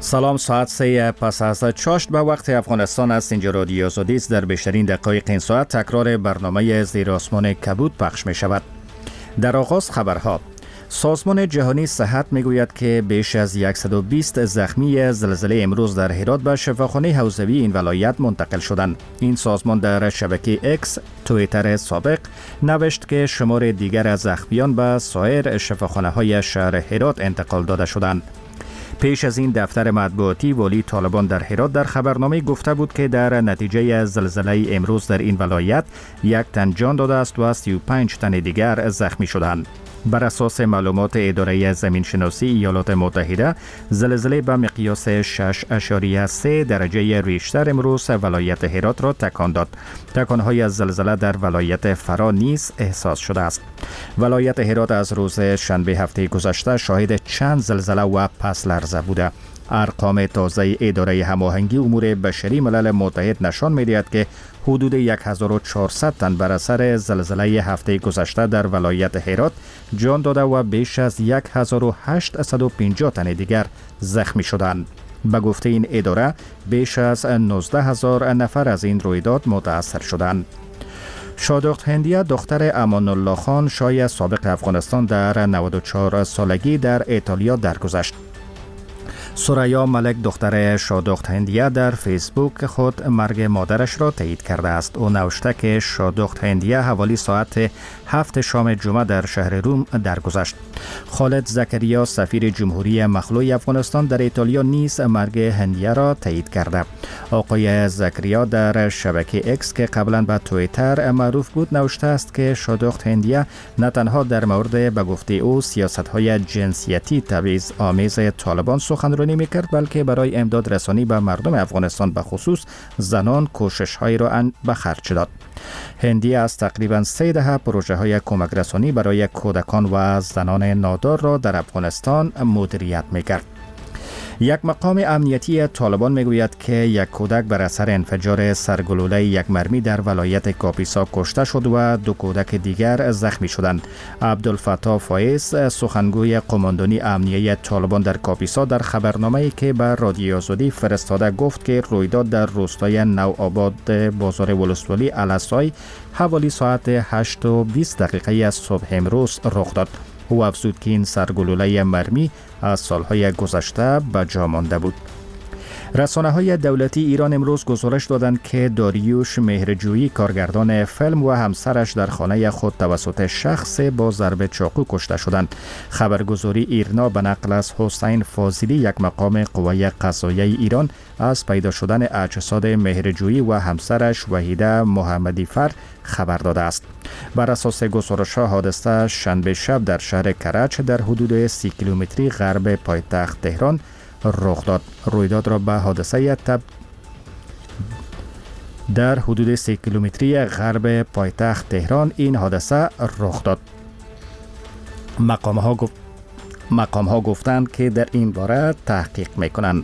سلام، ساعت 3 پس از چاشت به وقت افغانستان است. اینجا رادیو آزادی است. در بیشترین دقایق این ساعت تکرار برنامه زیر آسمان کبود پخش می شود. در آغاز خبرها. سازمان جهانی صحت می گوید که بیش از 120 زخمی زلزله امروز در هرات به شفاخانه حوزوی این ولایت منتقل شدند. این سازمان در شبکه اکس توییتر سابق نوشت که شمار دیگر از زخمیان به سایر شفاخانه های شهر هرات انتقال داده شدند. پیش از این دفتر مطبوعاتی والی طالبان در هرات در خبرنامه گفته بود که در نتیجه زلزله امروز در این ولایت 1 تن جان داده است و 35 تن دیگر زخمی شدند. بر اساس معلومات اداره زمینشناسی ایالات متحده، زلزله به مقیاس 6.3 درجه ریشتر امروز ولایت هرات را تکان داد. تکان‌های از زلزله در ولایت فرا نیز احساس شده است. ولایت هرات از روز شنبه هفته گذشته شاهد چند زلزله و پس لرزه بوده. ارقام تازه اداره هماهنگی امور بشری ملل متحد نشان می‌دهد که حدود 1400 تن بر اثر زلزله هفته گذشته در ولایت هرات جان داده و بیش از 1850 تن دیگر زخمی شدند. به گفته این اداره بیش از 19000 نفر از این رویداد متاثر شدند. شادخت هندیه دختر امان الله خان شاه سابق افغانستان در 94 سالگی در ایتالیا درگذشت. سریا ملک دختر شادخت هندیه در فیسبوک خود مرگ مادرش را تایید کرده است. او نوشته که شادخت هندیه حوالی ساعت 7 شام جمعه در شهر روم درگذشت. خالد زکریا سفیر جمهوری مخلوع افغانستان در ایتالیا نیز مرگ هندیه را تایید کرده. آقای زکریا در شبکه اکس که قبلا به توییتر معروف بود نوشته است که شادخت هندیه نه تنها در مورد به گفته او سیاست‌های جنسیتی تبعیض آمیز طالبان سخنرانی می‌کرد، بلکه برای امداد رسانی به مردم افغانستان به خصوص زنان کوشش‌هایی را به خرج داد. هندیه از تقریباً 3 دهه پروژه‌های کمک رسانی برای کودکان و زنان نادار را در افغانستان مدیریت می‌کرد. یک مقام امنیتی طالبان میگوید که یک کودک بر اثر انفجار سرگلوله یک مرمی در ولایت کاپیسا کشته شد و 2 کودک دیگر زخمی شدند. عبدالفتاح فایز سخنگوی قماندانی امنیتی طالبان در کاپیسا در خبرنامه‌ای که به رادیو آزادی فرستاده گفت که رویداد در روستای نوآباد بازار ولسوالی الاسای حوالی ساعت 8:20 از صبح امروز رخ داد. او افزود که این سرگلوله مرمی از سالهای گذشته به جا مانده بود. رسانه‌های دولتی ایران امروز گزارش دادند که داریوش مهرجویی کارگردان فیلم و همسرش در خانه خود توسط شخص با ضرب چاقو کشته شدند. خبرگزاری ایرنا به نقل از حسین فاضلی یک مقام قوه قضاییه ایران از پیدا شدن اجساد مهرجویی و همسرش وحیده محمدیفر خبر داده است. بر اساس گزارش‌ها حادثه شنبه شب در شهر کرج در حدود 30 کیلومتری غرب پایتخت تهران رخ داد. رویداد را به حادثه در حدود 3 کیلومتری غرب پایتخت تهران این حادثه رخ داد. مقام ها گفتند که در این باره تحقیق میکنند.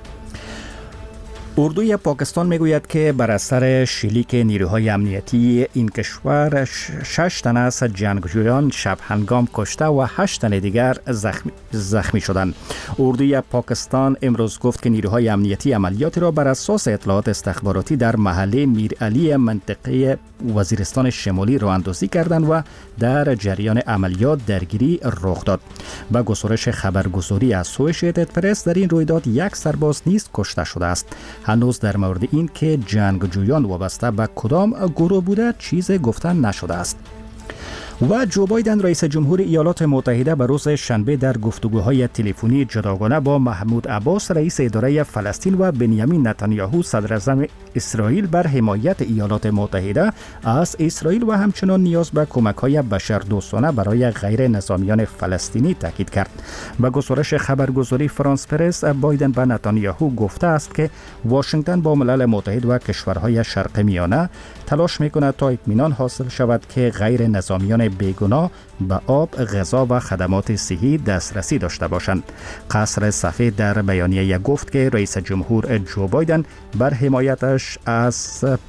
اردوی پاکستان میگوید که بر اثر شلیک نیروهای امنیتی این کشور 6 تن از جنگجویان شب هنگام کشته و 8 تن دیگر زخمی شدند. اردوی پاکستان امروز گفت که نیروهای امنیتی عملیات را بر اساس اطلاعات استخباراتی در محله میرعلی منطقه وزیرستان شمالی راه اندازی کردند و در جریان عملیات درگیری رخ داد. با گزارش خبرگزاری اسوشییتد پرس در این رویداد 1 سرباز نیز کشته شده است. هنوز در مورد این که جنگجویان وابسته به کدام گروه بوده چیز گفتن نشده است. و جو بایدن رئیس جمهور ایالات متحده به روز شنبه در گفتگوهای تلفنی جداگانه با محمود عباس رئیس اداره فلسطین و بنیامین نتانیاهو صدر اعظم اسرائیل بر حمایت ایالات متحده از اسرائیل و همچنان نیاز به کمک‌های بشردوستانه برای غیر نظامیان فلسطینی تاکید کرد. به گزارش خبرگزاری فرانس پرس بایدن به نتانیاهو گفته است که واشنگتن با ملل متحد و کشورهای شرق میانه تلاش می‌کند تا اطمینان حاصل شود که غیر نظامیان بیگناه به آب، غذا و خدمات صحی دسترسی داشته باشند. قصر سفید در بیانیه گفت که رئیس جمهور جو بایدن بر حمایتش از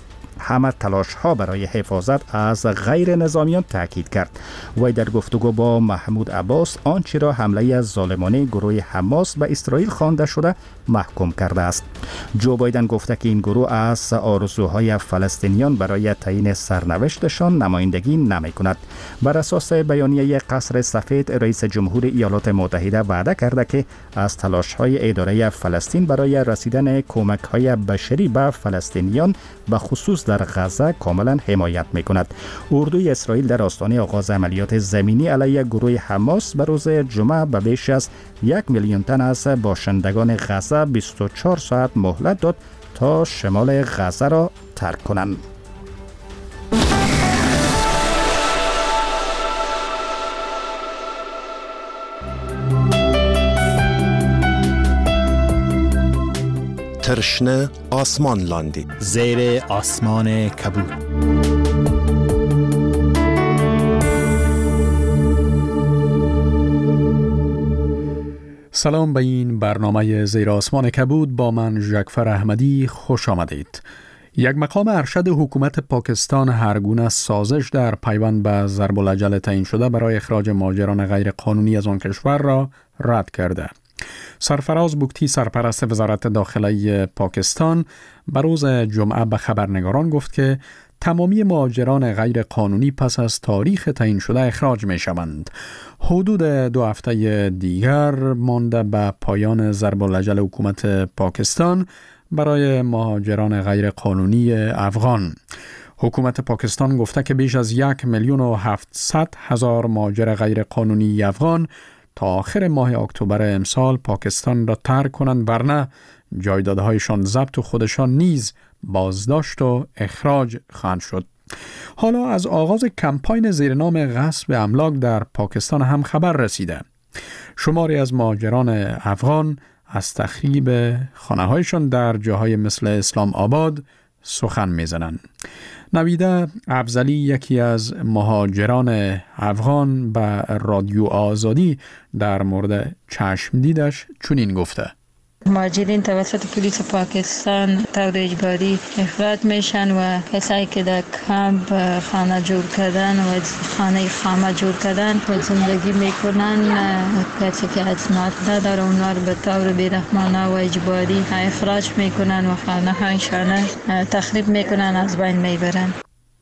همه تلاش ها برای حفاظت از غیر نظامیان تاکید کرد. وی در گفتگو با محمود عباس آنچه را حمله از ظالمانه گروه حماس به اسرائیل خوانده شده محکوم کرده است. جو بایدن گفته که این گروه از آرزوهای فلسطینیان برای تعیین سرنوشتشان نمایندگی نمی کند. بر اساس بیانیه قصر سفید، رئیس جمهور ایالات متحده وعده کرده که از تلاش‌های اداره فلسطین برای رسیدن کمک‌های بشری به فلسطینیان به خصوص در غزه کاملا حمایت می‌کند. اردوی اسرائیل در آستانه آغاز عملیات زمینی علیه گروه حماس به روز جمعه به بیش از 1 میلیون تن از باشندگان غزه 24 ساعت مهلت داد تا شمال غزه را ترک کنند. ترشنه آسمان لاندی زیر آسمان کبود. سلام به این برنامه زیر آسمان کبود. با من ژکفر احمدی خوش آمدید. یک مقام ارشد حکومت پاکستان هر گونه سازش در پیوند به ضرب العجل تعیین شده برای اخراج مهاجران غیر قانونی از آن کشور را رد کرده. سرفراز بگتی، سرپرست وزارت داخلی پاکستان، به روز جمعه به خبرنگاران گفت که تمامی مهاجران غیر قانونی پس از تاریخ تعیین شده اخراج می شوند. حدود 2 هفته دیگر مانده به پایان ضرب العجل حکومت پاکستان برای مهاجران غیر قانونی افغان. حکومت پاکستان گفته که بیش از 1,700,000 مهاجر غیر قانونی افغان تا آخر ماه اکتبر امسال پاکستان را ترک کنند، ورنه جایدادهایشان ضبط و خودشان نیز بازداشت و اخراج خواهند شد. حالا از آغاز کمپاین زیر نام غصب املاک در پاکستان هم خبر رسیده. شماری از مهاجران افغان از تخریب خانه‌هایشان در جاهای مثل اسلام آباد سخن می‌زنند. نویده افضلی، یکی از مهاجران افغان، به رادیو آزادی در مورد چشم دیدش چنین گفته: مهاجرین توسط پلیس پاکستان طور اجباری اخراج میشن و کسایی که در کمپ خانه جور کردن و خانه خامه جور کردن و زندگی میکنن، کسی که اسناد نداره اونا رو به طور بیرحمانه و اجباری اخراج میکنن و خانه هایشان تخریب میکنن، از بین میبرن.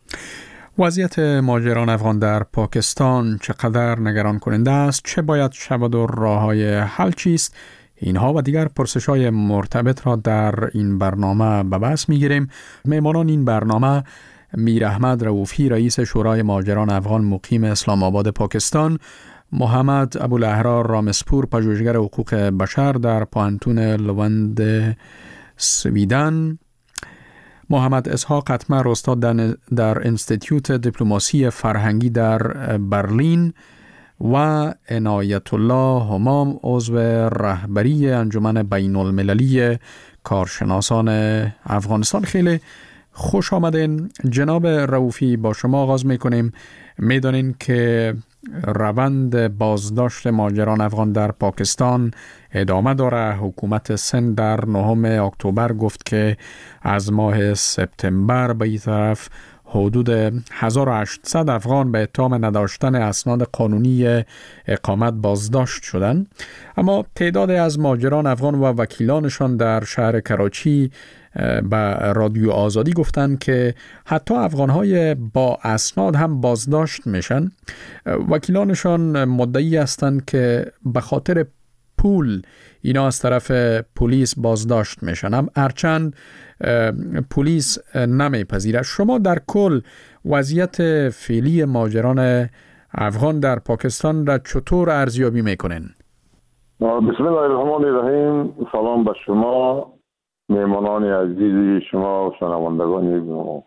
وضعیت مهاجران افغان در پاکستان چقدر نگران کننده است؟ چه باید شود و راه‌های حل چیست؟ اینها و دیگر پرسش‌های مرتبط را در این برنامه به بحث می‌گیریم. مهمانان این برنامه: میر احمد رؤوفی، رئیس شورای مهاجران افغان مقیم اسلام آباد پاکستان; محمد ابوالاحرار رامسپور، پژوهشگر حقوق بشر در پوهنتون لوند سویدن; محمد اسحاق قطمر، استاد در انستیتیوت دیپلماسی فرهنگی در برلین; و عنایت الله همام، عضو رهبری انجمن بین المللی کارشناسان افغانستان. خیلی خوش آمدین. جناب رؤوفی، با شما آغاز میکنیم. میدانین که روند بازداشت مهاجران افغان در پاکستان ادامه داره. حکومت سند در 9 اکتبر گفت که از ماه سپتامبر به این طرف حدود 1800 افغان به اتهام نداشتن اسناد قانونی اقامت بازداشت شدند. اما تعداد از مهاجران افغان و وکیلانشان در شهر کراچی به رادیو آزادی گفتند که حتی افغانهای با اسناد هم بازداشت میشن. وکیلانشان مدعی هستند که به خاطر پول اینا از طرف پلیس بازداشت میشن، هرچند پلیس نمیپذیره. شما در کل وضعیت فعلی مهاجران افغان در پاکستان را چطور ارزیابی میکنین؟ بسم الله الرحمن الرحیم. سلام به شما، مهمانان عزیزی شما و شنوندگان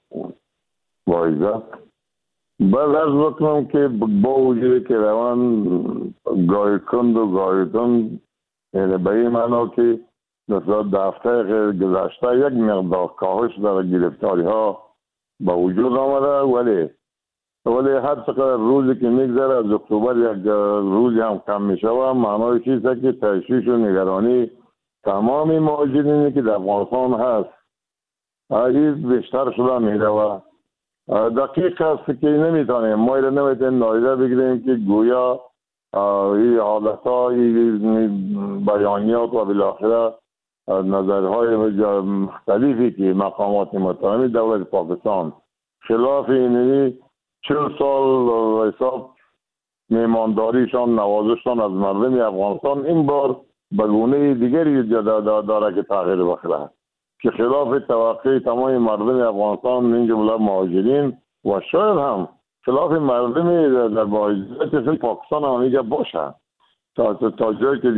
با عزت. باید عرض بکنم که با وجودی که روان گاهی کند و گاهی کند، یعنی به این معنا که در هفته گذشته یک مقدار کاهش در گرفتاری ها با وجود آمده، ولی هر چقدر روزی که میگذره از اکتبر یک روزی هم کم میشوه، معنای چیزه که تشویش و نگرانی تمام مهاجرینی که در افغانستان هست این بیشتر شده میره و دقیق است که نمیتونیم ما را نمیتونیم نادیده بگیریم که گویا این حالت های بیانیات و بالاخره نظرهای مختلفی که مقامات محترم دولت پاکستان خلاف اینی 40 سال حساب میمانداریشان نوازشان از مردم افغانستان این بار به گونه دیگری داره که تغییر بخوره که خلاف توقع تمام مردم افغانستان من جمله مهاجرین و شاید هم خلاف مردم در مهاجرت پاکستان هم اینجا باشه تا جایی که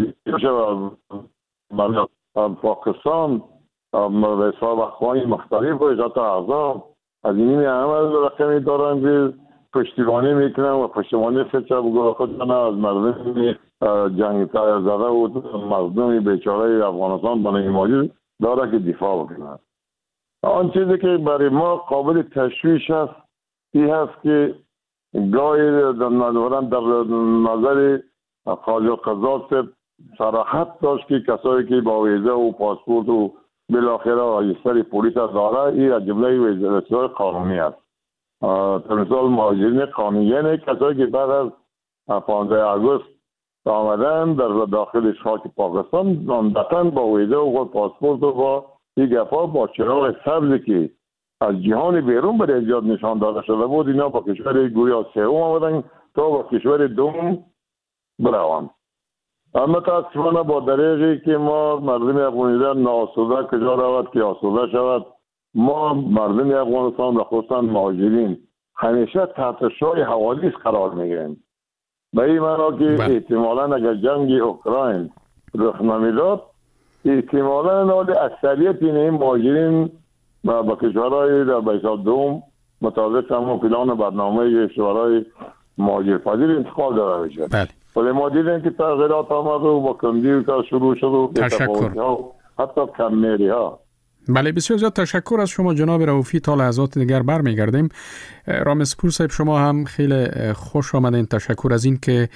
پاکستان حساب اخوانی مختلف و حتی احزاب از این همه رقمی دارن که پشتیبانی میکنن و پشتیبانی فکر خودشان از مردم جنگ زده و مردم بیچاره افغانستان بنای ماجر داره که دفاع بکنن. آن چیزی که برای ما قابل تشویش است این هست که گاهی در نظر خارج قضات صراحت داشت که کسایی که با ویزه و پاسپورت و بالاخره راجستر پلیس داره این از جمله ویزه قانونی است. مثال مهاجرین قانونی یعنی کسایی که بعد از 15 آگوست آمدن در داخل خاک پاکستان عمدتاً با ویزه و پاسپورت و با این گپا با چراغ سبزی که از جهان بیرون برای ایجاد نشان داده شده بود اینا با کشور گویا سوم آمدن تا با کشور دوم بروند. اما متاسفانه با دریغی که ما مردم افغانستان ناآسوده کجا رود که آسوده شود ما مردم افغانستان و خصوصا مهاجرین همیشه تحت شعاع حوادث قرار میگیریم. به این معنا که احتمالاً اگر جنگ اوکراین رخ نمیداد احتمالاً حال اکثریت این مهاجرین با کشورهای در بیسال دوم مطابق همون پلان برنامه کشورهای مهاجرپذیر انتقال داده میشه. ولی ما دیدیم که تغییرات آمد و با کندی و کار شروع شد و تشکر. حتی کم‌میری ها. بله بسیار زیاد تشکر از شما جناب رؤوفی. تا لحظات دیگر برمیگردیم. رامسپور صاحب شما هم خیلی خوش آمدین. تشکر از این که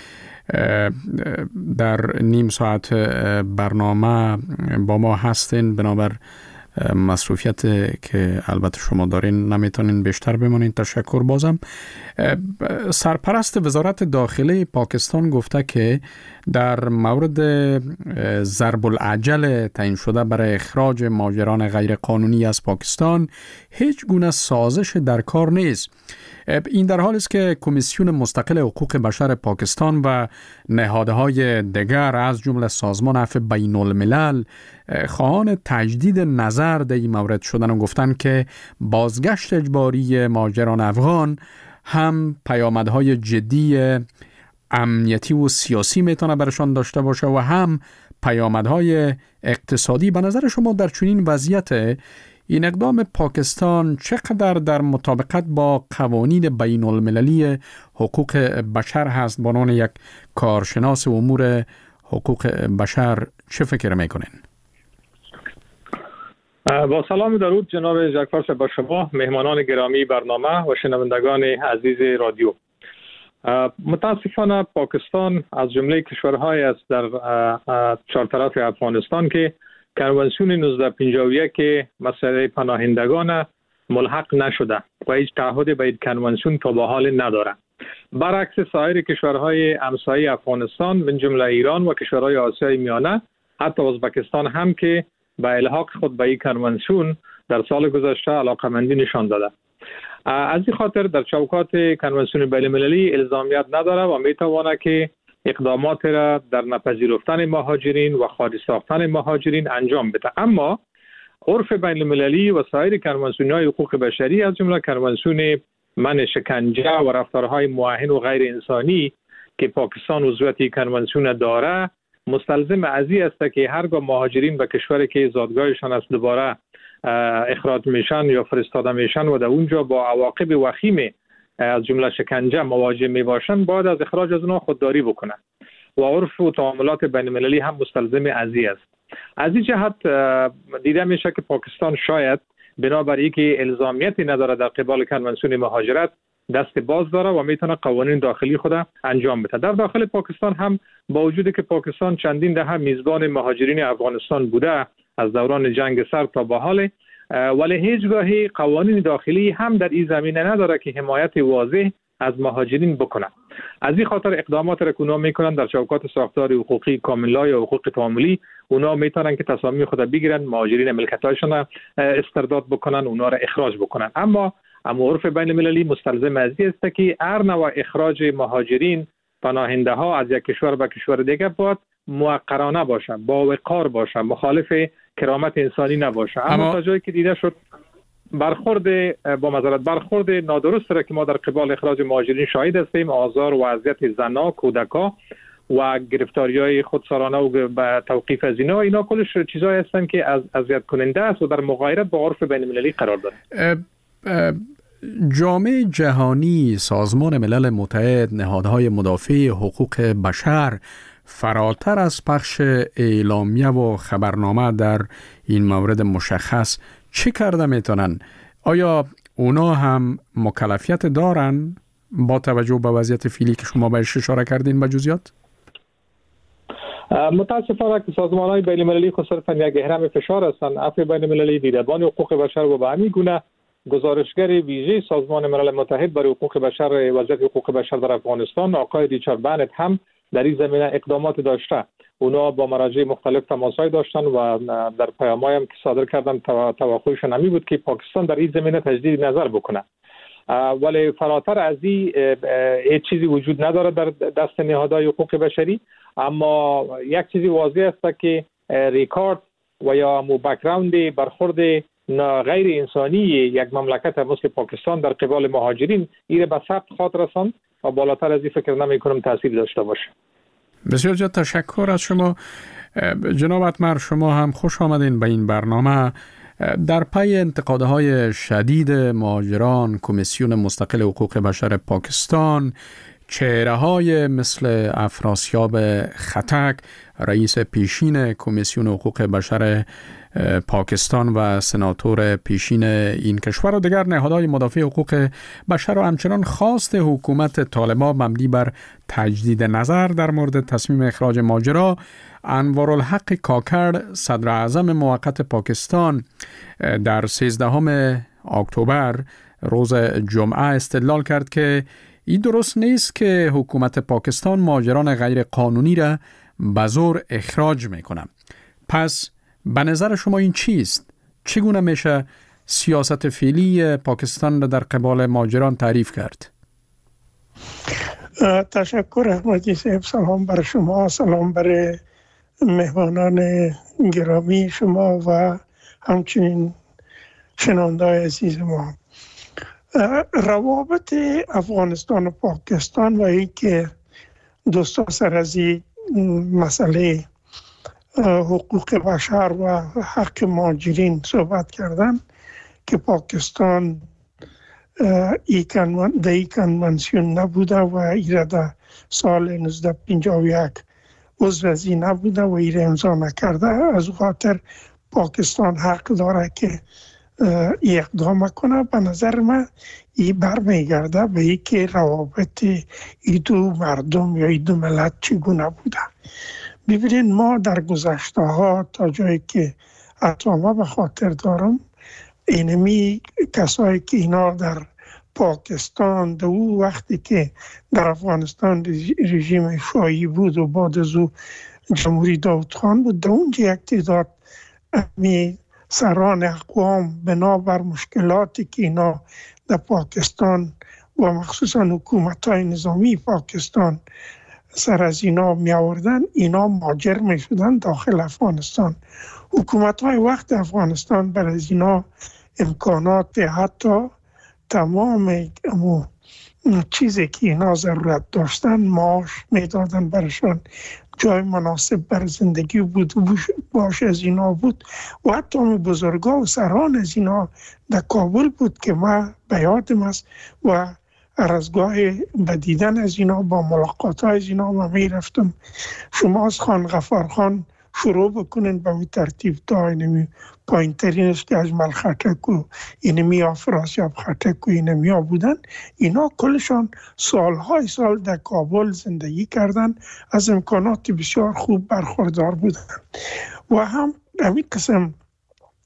در نیم ساعت برنامه با ما هستین. بنابر مصروفیت که البته شما دارین نمیتونین بیشتر بمانین. تشکر. بازم سرپرست وزارت داخله پاکستان گفته که در مورد ضرب العجل تعیین شده برای اخراج مهاجران غیر قانونی از پاکستان هیچ گونه سازش در کار نیست. این در حالی است که کمیسیون مستقل حقوق بشر پاکستان و نهادهای دیگر از جمله سازمان عفو بین الملل خواهان تجدید نظر در این مورد شدن و گفتن که بازگشت اجباری مهاجران افغان هم پیامدهای جدی امنیتی و سیاسی میتونه برشان داشته باشه و هم پیامدهای اقتصادی. به نظر شما در چنین وضعیت این اقدام پاکستان چقدر در مطابقت با قوانین بین المللی حقوق بشر هست؟ به عنوان یک کارشناس امور حقوق بشر چه فکر میکنین؟ با سلام درود جناب جعفر صاحب، با شما مهمانان گرامی برنامه و شنوندگان عزیز رادیو. متاسفانه پاکستان از جمله کشورهای است در چهارطرف افغانستان که کنوانسیون 1951 که مسئله پناهندگان ملحق نشده و هیچ تعهد به این کنوانسیون تا به حال نداره. برعکس سایر کشورهای همسایه افغانستان من جمله ایران و کشورهای آسیای میانه، حتی ازبکستان هم که به الحاق خود به این کنوانسیون در سال گذشته علاقمندی نشان داده. از این خاطر در چوکات کنوانسیون بین المللی الزامیت نداره و میتونه که اقدامات را در نپذیرفتن مهاجرین و خارج ساختن مهاجرین انجام بده. اما عرف بین المللی و سایر کنوانسیون‌های حقوق بشری از جمله کنوانسیون منع شکنجه و رفتارهای موهن و غیر انسانی که پاکستان عضویت کنوانسیون داره مستلزم ازی است که هرگاه مهاجرین به کشوری که زادگاهشان است دوباره اخراج میشن یا فرستاده میشن و در اونجا با عواقب وخیم از جمله شکنجه مواجه میباشن باید از اخراج از اونها خودداری بکنن و عرف و تعاملات بین المللی هم مستلزم ازی است. از این جهت دیده میشه که پاکستان شاید بنابراین که الزامیتی نداره در قبال کنوانسیون مهاجرت دست باز داره و میتونه قوانین داخلی خود انجام بده. در داخل پاکستان هم با وجودی که پاکستان چندین دهه میزبان مهاجرین افغانستان بوده از دوران جنگ سرد تا به حال، ولی هیچگاهی قوانین داخلی هم در این زمینه نداره که حمایت واضح از مهاجرین بکنه. از این خاطر اقدامات را که اونا میکنن در چوکات ساختار حقوقی کاملا یا حقوق تعاملی، اونا میتونن که تصامیم خود بگیرن، مهاجرین ملکیتاشون استرداد بکنن، اونا را اخراج بکنن. اما عرف بین المللی مستلزم از این است که هر نوع اخراج مهاجرین پناهنده ها از یک کشور به کشور دیگه باید موقرانه باشه، با وقار باشه، مخالف کرامت انسانی نباشه. اما تا جایی که دیده شد برخورد نادرست را که ما در قبال اخراج مهاجرین شاهد هستیم، آزار و اذیت زنان، کودکان و گرفتاری‌های خودسرانه و توقیف از اینا کلش چیزایی هستند که اذیت کننده است و در مغایرت با عرف بین المللی قرار داره. جامعه جهانی، سازمان ملل متحد، نهادهای مدافع حقوق بشر فراتر از پخش اعلامیه و خبرنامه در این مورد مشخص چی کرده میتونن؟ آیا اونا هم مکلفیت دارن با توجه به وضعیت فعلی که شما بهش اشاره کردین به جزئیات؟ متاسفانه که سازمان‌های بین المللی خصوصا یک اهرم فشار هستند. عفو بین المللی، دیدبان حقوق بشر و به همین گونه گزارشگر ویژه سازمان ملل متحد برای حقوق بشر، وضعیت حقوق بشر در افغانستان، آقای ریچارد بنت هم در این زمینه اقدامات داشته. اونا با مراجع مختلف تماس‌های داشتن و در پیام‌هایی هم که صادر کردن توقعشون همی بود که پاکستان در این زمینه تجدید نظر بکنه. ولی فراتر از این هیچ چیزی وجود نداره در دست نهادهای حقوق بشری. اما یک چیزی واضح است که ریکارد و یا بک‌گراند برخورد غیر انسانی یک مملکت مثل پاکستان در قبال مهاجرین ایره به ثبت خاطر رساند و بالاتر از این فکر نمی کنم تاثیر داشته باشه. بسیار زیاد تشکر از شما جناب اتمر. شما هم خوش آمدین به این برنامه. در پی انتقادهای شدید مهاجران، کمیسیون مستقل حقوق بشر پاکستان، چهره‌های مثل افراسیاب خطک، رئیس پیشین کمیسیون حقوق بشر پاکستان و سناتور پیشین این کشور و دیگر نهادهای مدافع حقوق بشر و همچنان خواست حکومت طالبان مبنی بر تجدید نظر در مورد تصمیم اخراج مهاجران، انوارالحق کاکر صدر اعظم موقت پاکستان در 13 اکتبر روز جمعه استدلال کرد که این درست نیست که حکومت پاکستان مهاجران غیر قانونی را به زور اخراج میکنه. پس به نظر شما این چیست؟ چگونه میشه سیاست فعلی پاکستان را در قبال مهاجران تعریف کرد؟ تشکر احمدی صاحب. سلام بر شما، سلام بر مهمانان گرامی شما و همچنین شنونده‌های عزیز ما. روابط افغانستان و پاکستان و ای که دوستا سر از این مسئله حقوق بشر و حق مهاجرین صحبت کردن که پاکستان ای کنونسیون نبوده و ایره در سال 1951 عضو از این نبوده و ایره امضا نکرده. از خاطر پاکستان حق داره که اقدام کنه. به نظر من این برمیگرده به ای که روابط ای دو مردم یا ای دو ملت چگونه بوده. ببینید ما در گذشته ها تا جایی که اتمام به خاطر دارم، اینمی کسایی که اینا در پاکستان در او وقتی که در افغانستان رژیم شاهی بود و بعد از او جمهوری داود خان بود، در اونجا یک تعداد سران اقوام بنابر مشکلاتی که اینا در پاکستان و مخصوصا حکومت‌های نظامی پاکستان سر از اینا می آوردن، اینا مهاجر می شدن داخل افغانستان. حکومت‌های وقت افغانستان برای از اینا امکانات حتی تمام چیزی که اینا ضرورت داشتن معاش می دادن برشان، جای مناسب بر زندگی بود باش از اینا بود و حتی بزرگا و سران از اینا در کابل بود که ما به یادم است و ارزگاه بدیدن از اینا با ملاقات های از اینا ما می رفتم. شما از خان غفار خان شروع بکنین به ترتیب تا اینمی پایین ترینش که اجمل خټک و اینمی افراسیاب خټک و اینمی ها بودن، اینا کلشان سالهای سال در کابل زندگی کردن، از امکانات بسیار خوب برخوردار بودن و هم همین قسم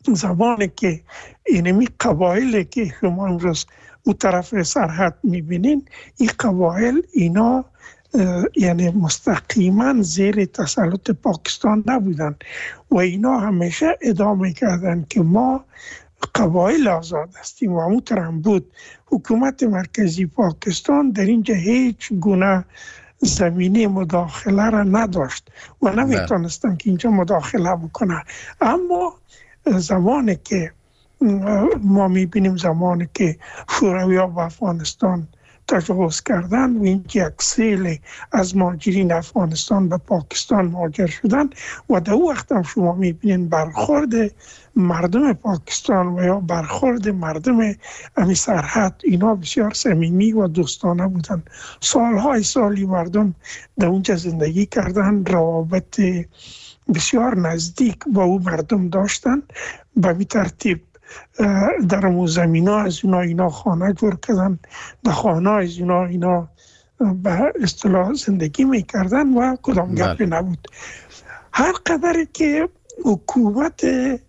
زمانی که اینمی قبایلی که شما امروز اون طرف سرحد میبینین، این قبایل اینا یعنی مستقیما زیر تسلط پاکستان نبودن و اینا همیشه ادامه کردن که ما قبایل آزاد هستیم و همونطور هم بود. حکومت مرکزی پاکستان در اینجا هیچ گونه زمینه مداخله را نداشت و نمیتونستن که اینجا مداخله بکنه. اما زمانی که ما میبینیم، زمانی که شوروی‌ها به افغانستان تجاوز کردن و این یک سیل از مهاجرین افغانستان به پاکستان مهاجر شدن و در اون وقت هم شما میبینین برخورد مردم پاکستان و یا برخورد مردم امی سرحد اینا بسیار صمیمی و دوستانه بودن. سالهای سالی مردم در اونجا زندگی کردن، روابط بسیار نزدیک با او مردم داشتن. به این ترتیب در امو زمین ها از اینا خانه جور کردن، در خانه از اینا به اصطلاح زندگی میکردن و کدام گپی نبود. هر قدر که حکومت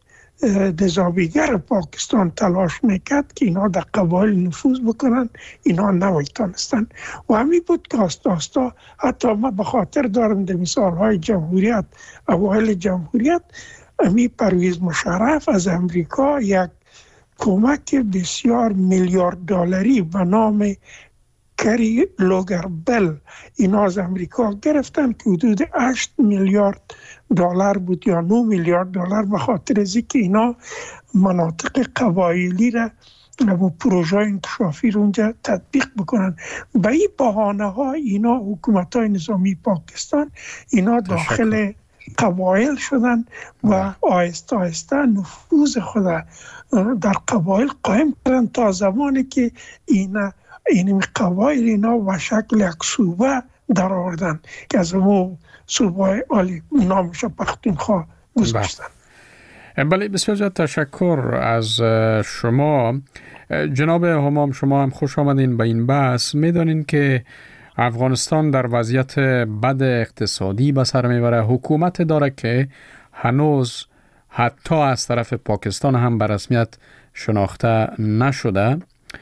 نظامیگر پاکستان تلاش میکرد که اینا در قبایل نفوذ بکنن، اینا نمیتونستن و همین بود که آستا حتی ما به خاطر دارم در مثالهای جمهوریت، اوایل جمهوریت، امی پرویز مشرف از امریکا یک کمک بسیار میلیارد دلاری به نام کری لوگر بل اینا از امریکا گرفتن که حدود 8 میلیارد دلار بود یا 9 میلیارد دلار، به خاطر از اینکه اینا مناطق قبایلی را و پروژه انکشافی رو اونجا تطبیق بکنن. به این بهانه ها اینا حکومت های نظامی پاکستان اینا داخل قبایل شدن و آهسته آهسته نفوذ خود در قبایل قائم کردن تا زمانی که این قبایل اینا به شکل یک صوبه در آوردن که از اون صوبه عالی نامش پختونخوا گذاشتن. بله، بسیار زیاد تشکر از شما جناب همام. شما هم خوش آمدین به این بحث. میدانین که افغانستان در وضعیت بد اقتصادی به سر میبره. حکومت داره که هنوز حتی از طرف پاکستان هم به رسمیت شناخته نشده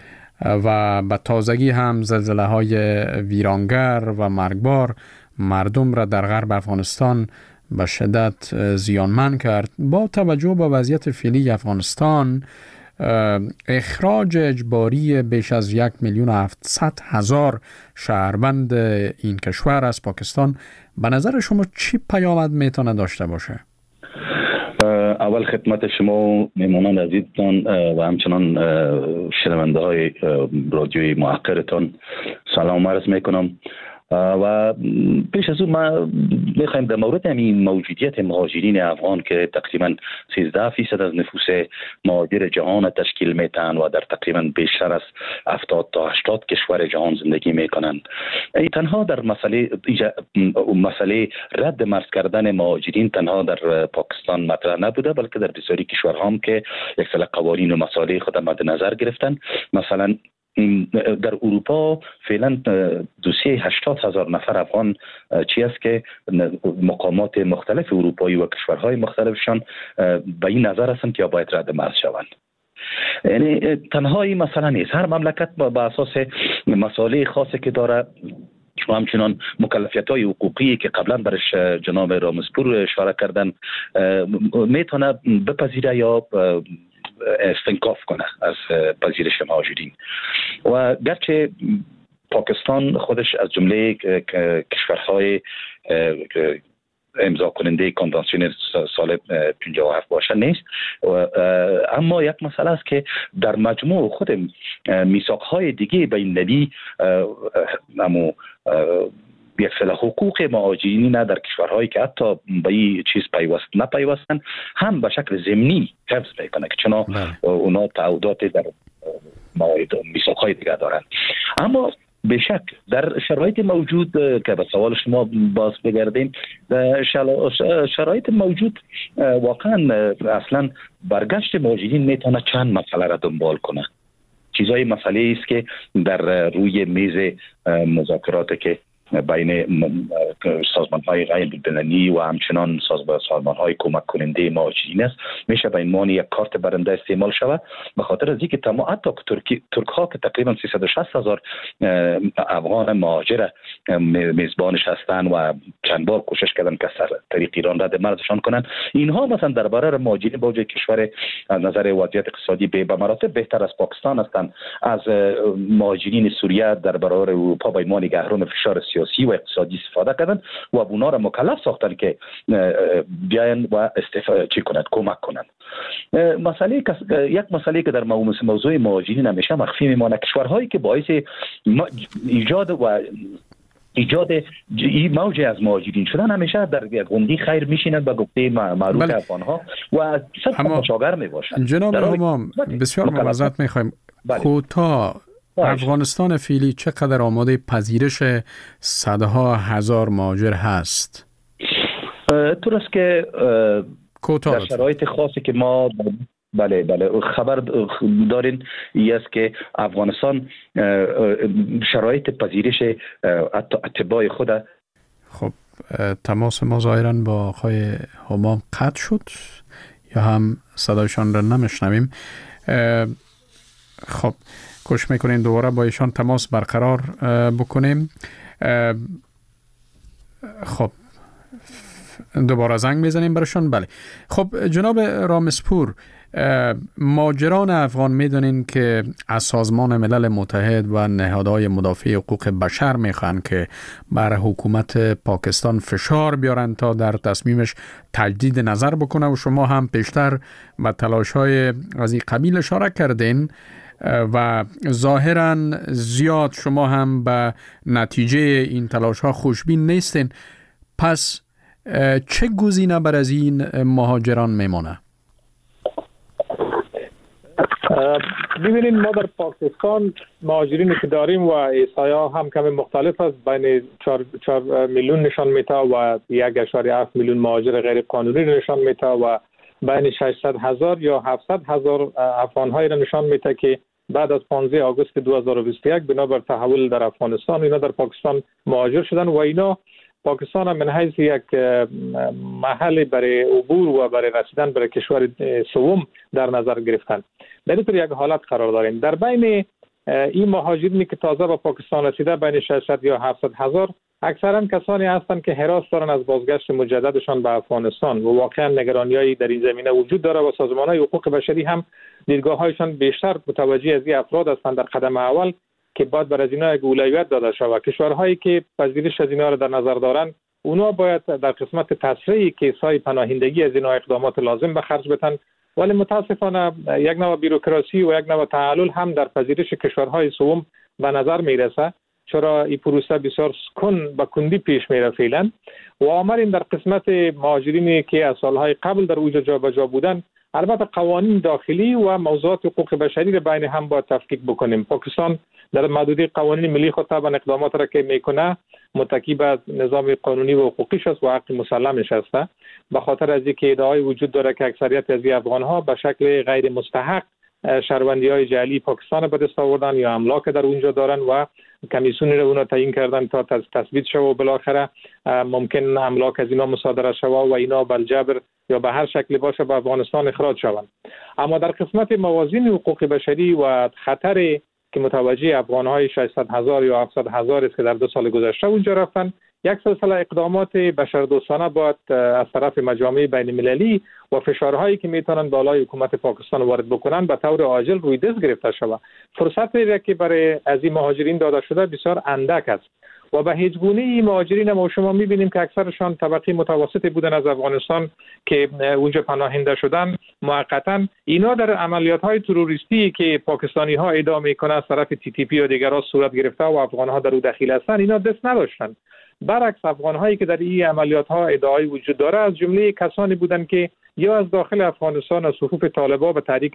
و به تازگی هم زلزله های ویرانگر و مرگبار مردم را در غرب افغانستان به شدت زیانمند کرد. با توجه به وضعیت فعلی افغانستان، اخراج اجباری بیش از 1,700,000 شهروند این کشور از پاکستان به نظر شما چی پیامد میتونه داشته باشه؟ اول خدمت شما و میمانان عزیزتان و همچنان شنونده های رادیوی محقرتان سلام عرض میکنم. و پیش از اون ما میخوایم در مورد همین موجودیت مهاجرین افغان که تقریبا 13% از نفوس مهاجر جهان تشکیل میتن و در تقریبا بیشتر از 70 تا 80 کشور جهان زندگی میکنن، تنها در مسئله رد مرز کردن مهاجرین تنها در پاکستان مطرح نبوده، بلکه در بسیاری کشورها هم که یک سری قوانین و مسائل خود مد نظر گرفتن. مثلا در اروپا فعلا 80,000 نفر افغان چی است که مقامات مختلف اروپایی و کشورهای مختلفشان به این نظر هستند که باید رد مرز شوند. یعنی تنها این مسئله نیست، هر مملکت با اساس مسائل خاصی که داره و همچنان مکلفیت‌های حقوقی که قبلا برش جناب رامزپور اشاره کردن میتونه بپذیره یا استنکاف کنه از پذیرش مهاجرین. و گرچه پاکستان خودش از جمله کشورهای امضا کننده کنوانسیون سال 57 باشه نیست، اما یک مسئله است که در مجموع خود میثاق‌های دیگه بین‌المللی یک سری حقوق مهاجرین در کشورهایی که حتی به این چیز نپیوستن هم به شکل ضمنی حفظ میکنه که چنا اونا تعهدات در میثاق‌های دیگه دارن. اما به شک در شرایط موجود که به سوال شما باز بگردیم، شرایط موجود واقعا اصلا برگشت مهاجرین میتونه چند مسئله را دنبال کنه. چیزای مسئله است که در روی میز مذاکرات که بین سازمان‌های غیربین‌المللی و همچنان سازمان‌های کمک کننده مهاجرین است. میشه به عنوان یک کارت برنده استعمال شود، به خاطر از اینکه حتی ترک‌ها که تقریبا 360,000 افغان مهاجر میزبانش هستند و چند بار کوشش کردن که از طریق ایران رد مرزشان کنند، اینها مثلا درباره مهاجرین با وجود کشور از نظر وضعیت اقتصادی به مراتب بهتر از پاکستان هستند، از مهاجرین سوریه در برابر اروپا به عنوان گهرم فشار سیاسی و اقتصادی استفاده کردن و اونا را مکلف ساختن که بیاین و کمک کنند. یک مسئله که در موضوع مهاجرین همیشه مخفی میمانه، کشورهایی که باعث ایجاد این موج از مهاجرین شدن همیشه در گندی خیر میشینند به گفته معروف افغانها و صد مشاور میباشند. جناب همام بسیار معذرت میخوایم، کوتاه افغانستان فعلی چقدر آماده پذیرش صدها هزار مهاجر هست؟ درست که در شرایط خاصی که ما بله خبر دارین است که افغانستان شرایط پذیرش اتباع خود. خب تماس ما ظاهراً با آقای همام قطع شد یا هم صدایشان را نمیشنویم. خب کوشش میکنیم دوباره با ایشان تماس برقرار بکنیم. خب دوباره زنگ میزنیم برشان. بله خب جناب رامسپور، مهاجران افغان میدونین که از سازمان ملل متحد و نهادهای مدافع حقوق بشر میخوان که بر حکومت پاکستان فشار بیارن تا در تصمیمش تجدید نظر بکنه و شما هم پیشتر به تلاش‌های از این قبیل اشاره کردین و ظاهراً زیاد شما هم به نتیجه این تلاش‌ها خوشبین نیستین. پس چه گزینه بر از این مهاجران میمونه؟ ببینید ما در پاکستان مهاجرینی که داریم و احصایه‌ها هم کمی مختلف است، بین 4 میلیون نشان میده و 1.7 میلیون مهاجر غیر قانونی نشان میده و بین 600,000 یا 700,000 افغان‌های را نشان میده که بعد از 15 آگوست 2021 بنابر تحول در افغانستان اینا در پاکستان مهاجر شدن و اینا پاکستان هم من حیث یک محل برای عبور و برای رسیدن برای کشور سوم در نظر گرفتن. در این یک حالت قرار داریم. در بین این مهاجرینی که تازه به پاکستان رسیده بین 600 یا 700,000 اکثرا کسانی هستند که هراس دارن از بازگشت مجددشان به افغانستان و واقعا نگرانی‌هایی در این زمینه وجود داره و سازمان‌های حقوق بشری هم دیدگاه‌هایشان بیشتر متوجه از این افراد هستند در قدم اول که باید بر از اینا یک اولویت داده شود. کشورهایی که پذیرش از اینا را در نظر دارن اونا باید در قسمت تسریع کیس‌های پناهندگی از اینا اقدامات لازم به خرج بدن، ولی متاسفانه یک نوع بیروکراسی و یک نوع تعلل هم در پذیرش کشورهای سوم به نظر میرسه، چرا این پروسه بسیار کندی پیش میره فعلا و آمریم در قسمت مهاجرینی که از سالهای قبل در اوج جابجا بودن البته قوانین داخلی و موضوعات حقوق بشری را بین هم باید تفکیک بکنیم. پاکستان در محدوده قوانین ملی خود طبعا اقدامات را که میکنه متکی به نظام قانونی و حقوقیش است و حق مسلمش است، به خاطر از اینکه ادعای وجود داره که اکثریت از افغان‌ها به شکل غیر مستحق شهروندی‌های جعلی پاکستان به دست آوردن یا املاک در اونجا دارن و کمیسیونی رو اونا تعیین کردن تا تثبیت شود و بالاخره ممکن املاک از اینا مصادره شود و اینا بالجبر یا به هر شکلی باشه به افغانستان اخراج شوند. اما در قسمت موازین حقوق بشری و خطر که متوجه افغان‌های 600,000 یا 700,000 است که در 2 سال گذشته اونجا رفتن، یک سلسله اقدامات بشردوستانه باید از طرف مجامع بین المللی و فشارهایی که میتونن بالای حکومت پاکستان وارد بکنن به طور عاجل روی دست گرفته شود. فرصتی که برای از این مهاجرین داده شده بسیار اندک است و به هیچ گونه این مهاجرین ما شما میبینیم که اکثرشان طبقه متوسطی بودن از افغانستان که اونجا پناهنده شدن موقتا. اینا در عملیات‌های تروریستی که پاکستانی ها ادعا میکنن از طرف TTP و دیگرها صورت گرفته و افغان ها در او دخیل هستند، اینا دست نداشتن. برعکس افغان هایی که در این عملیات ها ادعای وجود داره از جمله کسانی بودند که یا از داخل افغانستان از صفوف طالبان به تحریک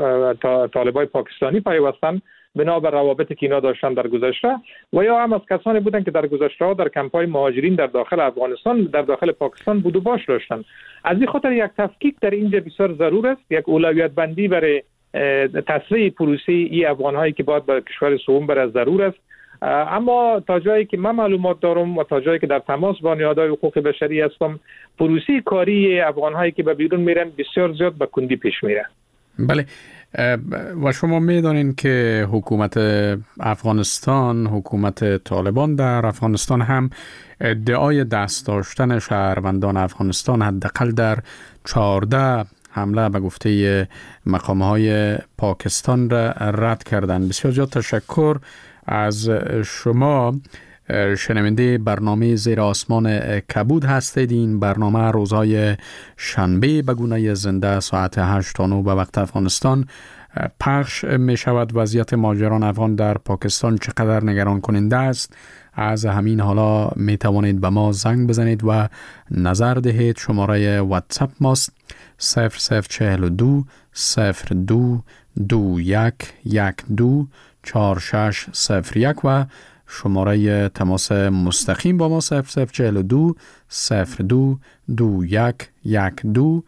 طالبای پاکستانی پیوستند بنابر روابطی که اینا داشتن در گذشته و یا هم از کسانی بودند که در گذشته ها در کمپ‌های مهاجرین در داخل افغانستان در داخل پاکستان بود و باش داشتن. از این خاطر یک تفکیک در اینجا بسیار ضرور است، یک اولویت بندی برای تسریع پروسه ای افغان هایی که باید به کشور سوم بر ضرور است. اما تا جایی که من معلومات دارم و تا جایی که در تماس با نهادهای حقوق بشری هستم، پروسی کاری افغان‌هایی که به بیرون میرن بسیار زیاد به کندی پیش میره. بله، و شما میدانین که حکومت افغانستان، حکومت طالبان در افغانستان هم ادعای دست داشتن شهروندان افغانستان حداقل در 14 حمله به گفته مقام‌های پاکستان را رد کردند. بسیار زیاد تشکر از شما. شنونده برنامه زیر آسمان کبود هستید. این برنامه روزهای شنبه به گونه زنده ساعت 8 تا 9 به وقت افغانستان پخش می شود. وضعیت مهاجران افغان در پاکستان چقدر نگران کننده است؟ از همین حالا می توانید به ما زنگ بزنید و نظر دهید. شماره واتساپ ماست 0042 02 21 12 4601 و شماره تماس مستقیم با ما 0042 02 21 12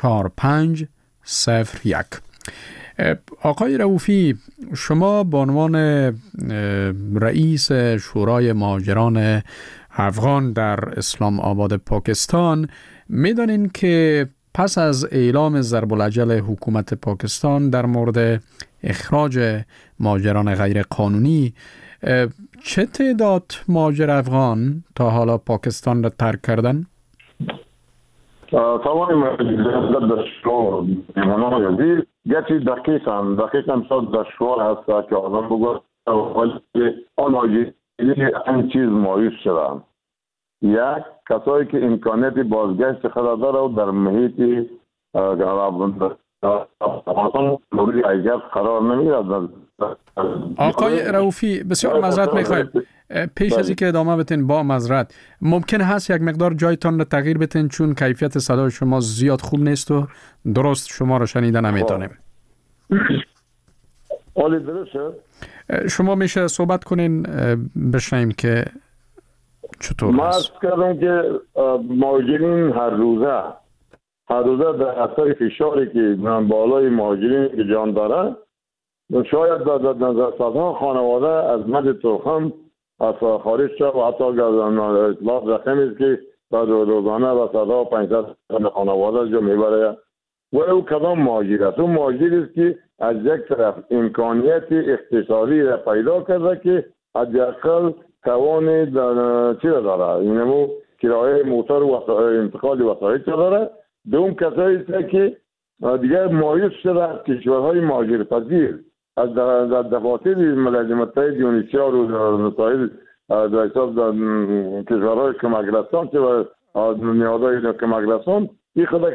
4501. آقای رؤوفی، شما به عنوان رئیس شورای مهاجران افغان در اسلام آباد پاکستان میدانین که پس از اعلام ضرب الاجل حکومت پاکستان در مورد اخراج مهاجران غیر قانونی، چه تعداد مهاجر افغان تا حالا پاکستان را ترک کردن؟ طبعا در شروع ایمانان یزید گرچه دقیقا صد در شروع هست که آدم بگوید آن آجیلی این چیز مایوس شدن. یک کسایی که امکانیت بازگشت خود داره و در محیط افغانستان مورد ایجاد قرار نمیگیرد. آقای رؤوفی بسیار معذرت میخوایم، پیش از اینکه ادامه بتین با معذرت ممکن هست یک مقدار جایتان رو تغییر بتین چون کیفیت صدای شما زیاد خوب نیست و درست شما رو شنیده نمیتونیم. حالی درسته؟ شما میشه صحبت کنین بشنیم که چطور ما هست. من کردم که مهاجرین هر روزه در اثر فشاری که بالای مهاجرین که جان داره، شاید در صدها خانواده از مد ترخم از خارج شد و حتی اطلاعات رقمی است که بعد روزانه و صدها و 500 خانواده جو میبره. و او کدام مهاجر است؟ او مهاجر است که از یک طرف امکانیت اقتصادی را پیدا کرده که حداقل توان چی را داره، اینمو کرایه موتور و انتقال وسایل داره. دوم کسایی است که دیگر مایوس شده از کشورهای مهاجرپذیر از دفاتر ملل متحد یونیسیا و نتایج در حساب کشورهای کمکرسان که نهادهای کمکرسان این خدا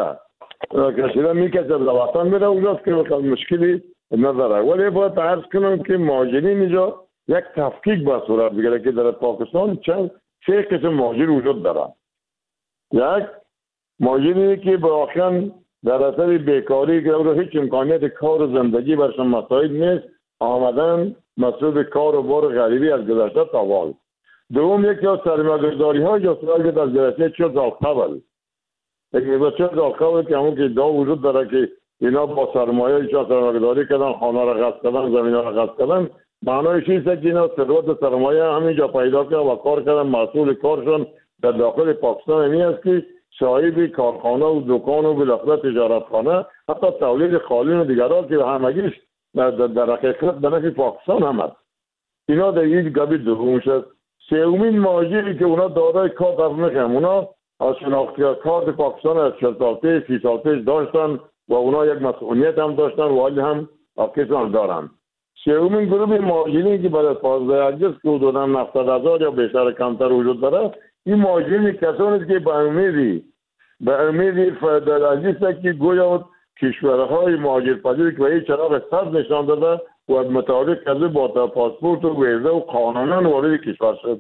کشیده میکشه به وطن میره اونجاست که مشکلی نداره. ولی باید عرض کنم که مهاجرین اینجا یک تفکیک با صورت بگیره که در پاکستان سه قسم مهاجر وجود داره. یک مهاجری که به واقعا در اثر بیکاری که او هیچ امکانیت کار و زندگی برشان مساعد نیست، آمدن مسئول کار و بار غریبی از گذشته تا حال. دوم یکی از سرمایه‌گذاری ها یا سراغ از گذشته 40 سال قبل. یک 40 سال قبل که همون که دا وجود داره که اینا با سرمایه سرمایه‌گذاری کردن، خانه را غصب کردن، زمین را غصب کردن. معنایش اینه که اینا ثروت سرمایه همینجا پیدا کردن و کار کردن. مسئول کارشون در داخل پاکستان این است که صاحب کارخانه و دکان و بالاخره تجارتخانه، حتی تولید قالین و دیگرها که همگیش در حقیقت به نفع پاکستان هم است. اینا در یک گابی دوم شد. سومین مهاجری که اونا دارای کار میکنن، اونا از شناختی کارت پاکستان از 40 سال پیش 30 سال پیش داشتن و اونا یک مسئولیت هم داشتن و حالی هم کسان دارن. سومین گروه مهاجرین که بعد از 15 اگست که حدوداً 70,000 یا بیشتر کمتر وجود داره، این مهاجرین کسانی است که به امیدی عزیز که گویا کشورهای مهاجرپذیر که به این چراغ سبز نشان داده و مطابق کرده با پاسپورت و ویزا و قانونا وارد کشور شد.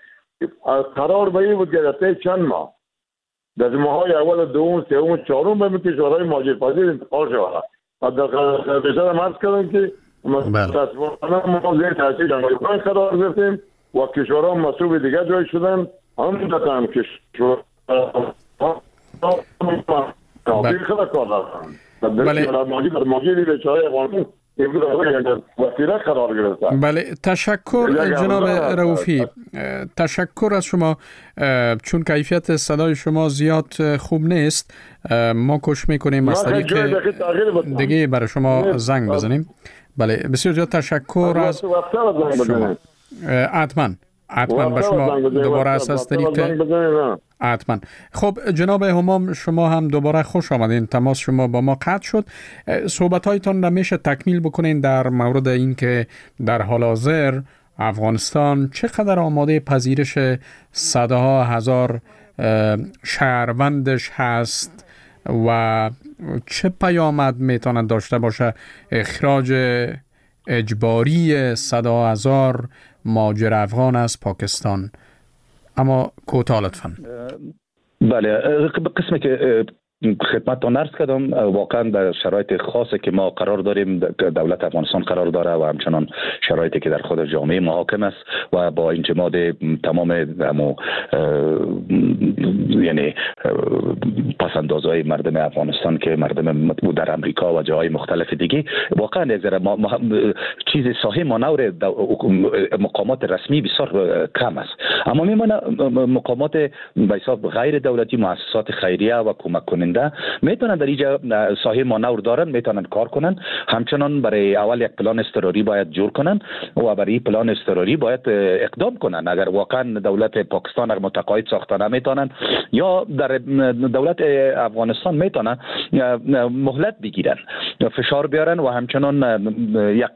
قرار به این بود که در چند ماه در ماهای اول، دوم، سوم، چهارم به کشورهای مهاجرپذیر انتقال شود. در بیشتر هم عرض کردم که متاسفانه ما زیر تاثیر جنگل قرار گرفتیم و کشورها مسئول دیگر جای شدن. هم دادم کشور بله. مهاجری به چاره افغانستان وسیله قرار گرفتن. بله، تشکر جناب رؤوفی، تشکر از شما. چون کیفیت صدای شما زیاد خوب نیست، ما کوشش میکنیم از طریق دیگه برای شما زنگ بزنیم. بله، بسیار زیاد تشکر از شما. حتما به شما دوباره از طریق حتما. خب جناب همام، شما هم دوباره خوش آمدین. تماس شما با ما قطع شد. صحبت‌هایتان را میشه تکمیل بکنین در مورد اینکه در حال حاضر افغانستان چقدر آماده پذیرش صدها هزار شهروندش هست و چه پیامد میتواند داشته باشه اخراج اجباری صدها هزار مهاجر افغان از پاکستان؟ اما کوتاه لطفاً. بله، قسمی که خدمتتان عرض کردم، واقعا در شرایط خاصی که ما قرار داریم، دولت افغانستان قرار داره و همچنان شرایطی که در خود جامعه محاکم است و با انجماد تمام یعنی پسندازهای مردم افغانستان که مردم در امریکا و جاهای مختلف دیگه، واقعا یک ذره چیز ساحه مانور مقامات رسمی بسیار کم است. اما میمونه مقامات به حساب غیر دولتی، مؤسسات خیریه و کمک کننده میتونن در اینجا ساحه مانور دارن، میتونن کار کنن. همچنان برای اول یک پلان اضطراری باید جور کنن و برای پلان اضطراری باید اقدام کنن. اگر واقعا دولت پاکستان اگر متقاعد ساخته نمیتونن یا در دولت افغانستان میتونن مهلت بگیرن، فشار بیارن و همچنان یک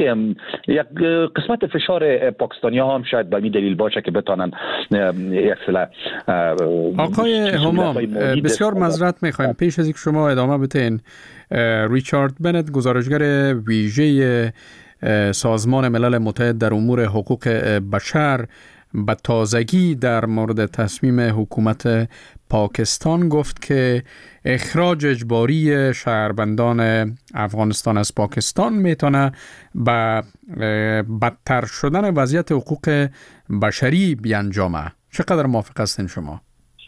قسمت فشار پاکستانی ها هم شاید به این دلیل باشه که بتونن اصلا. آقای همام، بسیار معذرت میخوایم پیش از اینکه شما ادامه بدین. ریچارد بنت، گزارشگر ویژه سازمان ملل متحد در امور حقوق بشر، به تازگی در مورد تصمیم حکومت پاکستان گفت که اخراج اجباری شهروندان افغانستان از پاکستان میتونه به بدتر شدن وضعیت حقوق بشری بیانجامه. چقدر موافق هستین شما؟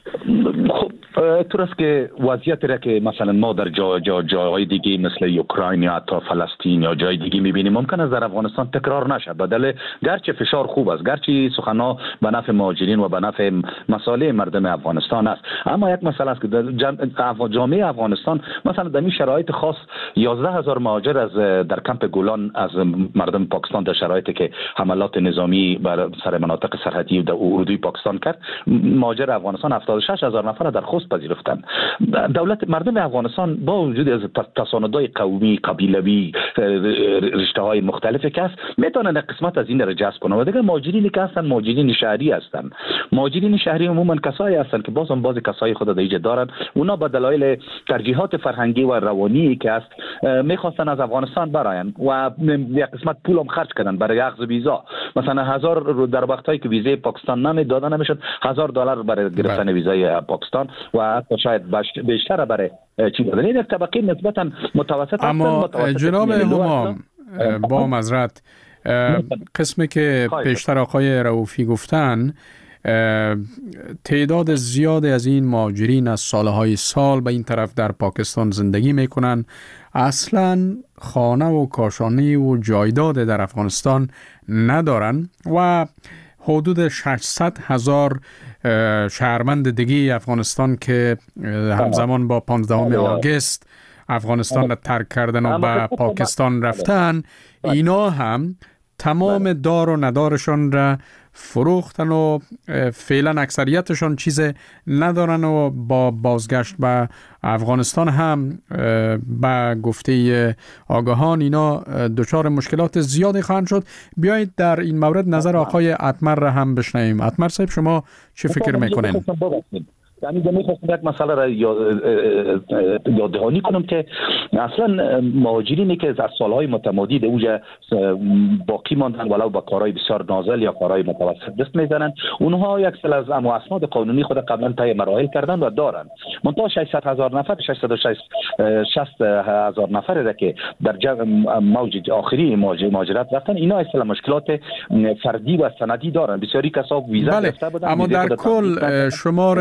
طور است که وضعیت را که مثلا ما در جاهای دیگه مثل اوکراین یا حتی فلسطین یا جای دیگه میبینیم ممکن است در افغانستان تکرار نشه. بدل گرچه فشار خوب است، گرچه سخنها به نفع مهاجرین و به نفع مصالح مردم افغانستان است، اما یک مسئله است که در جامعه افغانستان مثلا در این شرایط خاص 11,000 مهاجر از در کمپ گولان از مردم پاکستان در شرایطی که حملات نظامی بر سر مناطق سرحدی در اردوی پاکستان کرد، مهاجر افغانستان 76,000 نفر در خوست پذیرفتند. دولت مردم افغانستان با وجود از تصاندهای قومی، قبیلوی، رشته‌های مختلفی که است، میتونن قسمت از این را جذب کنند. و دیگه مهاجرینی که هستن مهاجرین شهری هستند. مهاجرین شهری عموما کسایی هستند که بعضی کسای خود در اینجا دارن، اونا به دلایل ترجیحات فرهنگی و روانی که است میخواستن از افغانستان براین و یک قسمت پول هم خرج کردن برای اخذ ویزا. مثلا 1000 در وقتایی که ویزای پاکستان نمیدادن نمیشد $1000 برای گرفتن ویزای پاکستان و حتی شاید بیشتر برای چی دادن. این یک طبقه نسبتا متوسط. اما جناب همام، با معذرت، قسمی که پیشتر آقای رؤوفی گفتن، تعداد زیادی از این مهاجرین از سالهای سال به این طرف در پاکستان زندگی میکنن، اصلا خانه و کاشانه و جایداد در افغانستان ندارن و حدود 600,000 شهروند دیگه افغانستان که همزمان با 15 آگوست افغانستان را ترک کردن و به پاکستان رفتن، اینا هم تمام دار و ندارشان را فروختن و فعلا اکثریتشان چیز ندارن و با بازگشت به افغانستان هم به گفته آگاهان اینا دچار مشکلات زیادی خواهند شد. بیایید در این مورد نظر آقای اتمر را هم بشنویم. اتمر صاحب، شما چه فکر میکنین؟ یعنی میخواستم یک مسئله را یاددهانی کنم که اصلا مهاجرینی که از سالهای متمادی در اوجه باقی ماندن ولو با کارهای بسیار نازل یا کارهای متوسط دست میزنن، اونها یک سل از اسناد قانونی خود قبلا طی مراحل کردن و دارن. منتها 600,000 نفر 660,000 نفر را که در موج آخری مهاجرت رفتن، اینا اصلا مشکلات فردی و سندی دارن. بسیاری کسا ویزا گرفته بودن، اما در کل شمار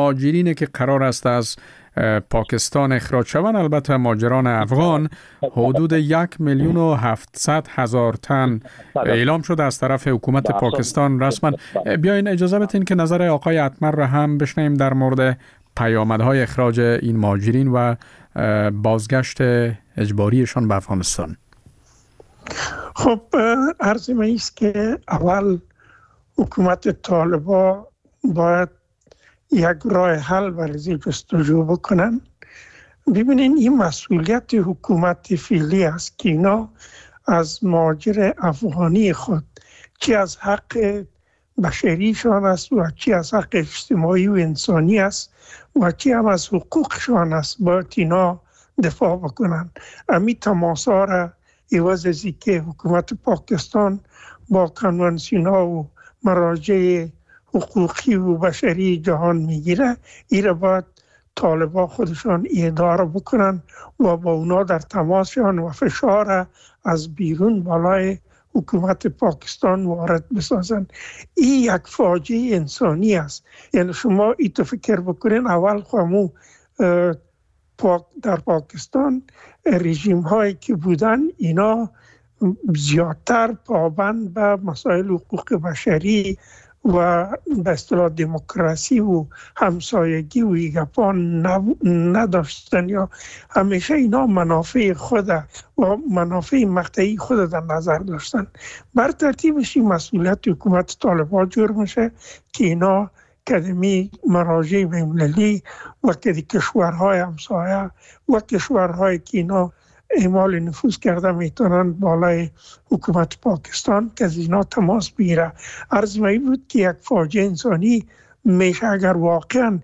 مهاجرینی که قرار است از پاکستان اخراج شوند، البته مهاجران افغان، حدود 1,700,000 تن اعلام شده از طرف حکومت پاکستان رسما. بیاین اجازه بدین که نظر آقای اتمر را هم بشنویم در مورد پیامدهای اخراج این مهاجرین و بازگشت اجباریشان به افغانستان. خب عرض من است که اول حکومت طالبان باید یک راه حل برای جستجو بکنن. ببینین این مسئولیت حکومت فعلی است که اینا از مهاجر افغانی خود چی از حق بشریشان است و چی از حق اجتماعی و انسانی است و چی هم از حقوقشان است باید اینا دفاع بکنن. امی تماسا را عوض از که حکومت پاکستان با کنوانسیون ها و مراجع حقوقی و بشری جهان میگیره، ایره باید طالبان خودشان اداره بکنن و با اونا در تماسشان و فشار از بیرون بالای حکومت پاکستان وارد بسازن. این یک فاجعه انسانی است. یعنی شما ایتو فکر بکنین، اول خامو در پاکستان رژیم هایی که بودن اینا زیادتر پابند به مسائل حقوق بشری و به اصطلاح دموکراسی و همسایگی و ایگپا نداشتن، یا همیشه اینا منافع خود و منافع مقطعی خود در نظر داشتن. بر ترتیبش این مسئولیت حکومت طالبان جور میشه که اینا کدمی مراجع بین‌المللی و کشورهای همسایه و کشورهایی که اینا اعمال نفوذ کرده میتونن بالای حکومت پاکستان که از اینا تماس بگیره. عرض می بود که یک فاجعه انسانی میشه اگر واقعا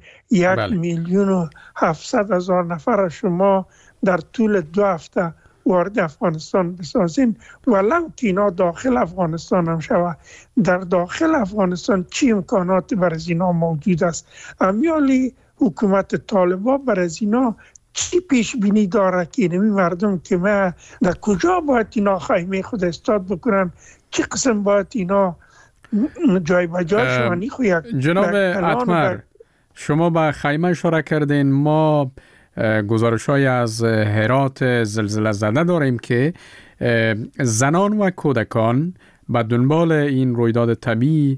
1,700,000 نفر شما در طول 2 هفته وارد افغانستان بسازین، ولو که اینا داخل افغانستان هم شود. در داخل افغانستان چی امکانات بر از اینا موجود است؟ امیالی حکومت طالبان بر از اینا چی پیش بینی داره که اینمی مردم که ما در کجا باید اینا خیمه خود استاد بکنن، چی قسم باید اینا جای بجای شوانی خوید؟ جناب اتمر، شما به خیمه اشاره کردین. ما گزارش های از هرات زلزله زده داریم که زنان و کودکان به دنبال این رویداد طبیعی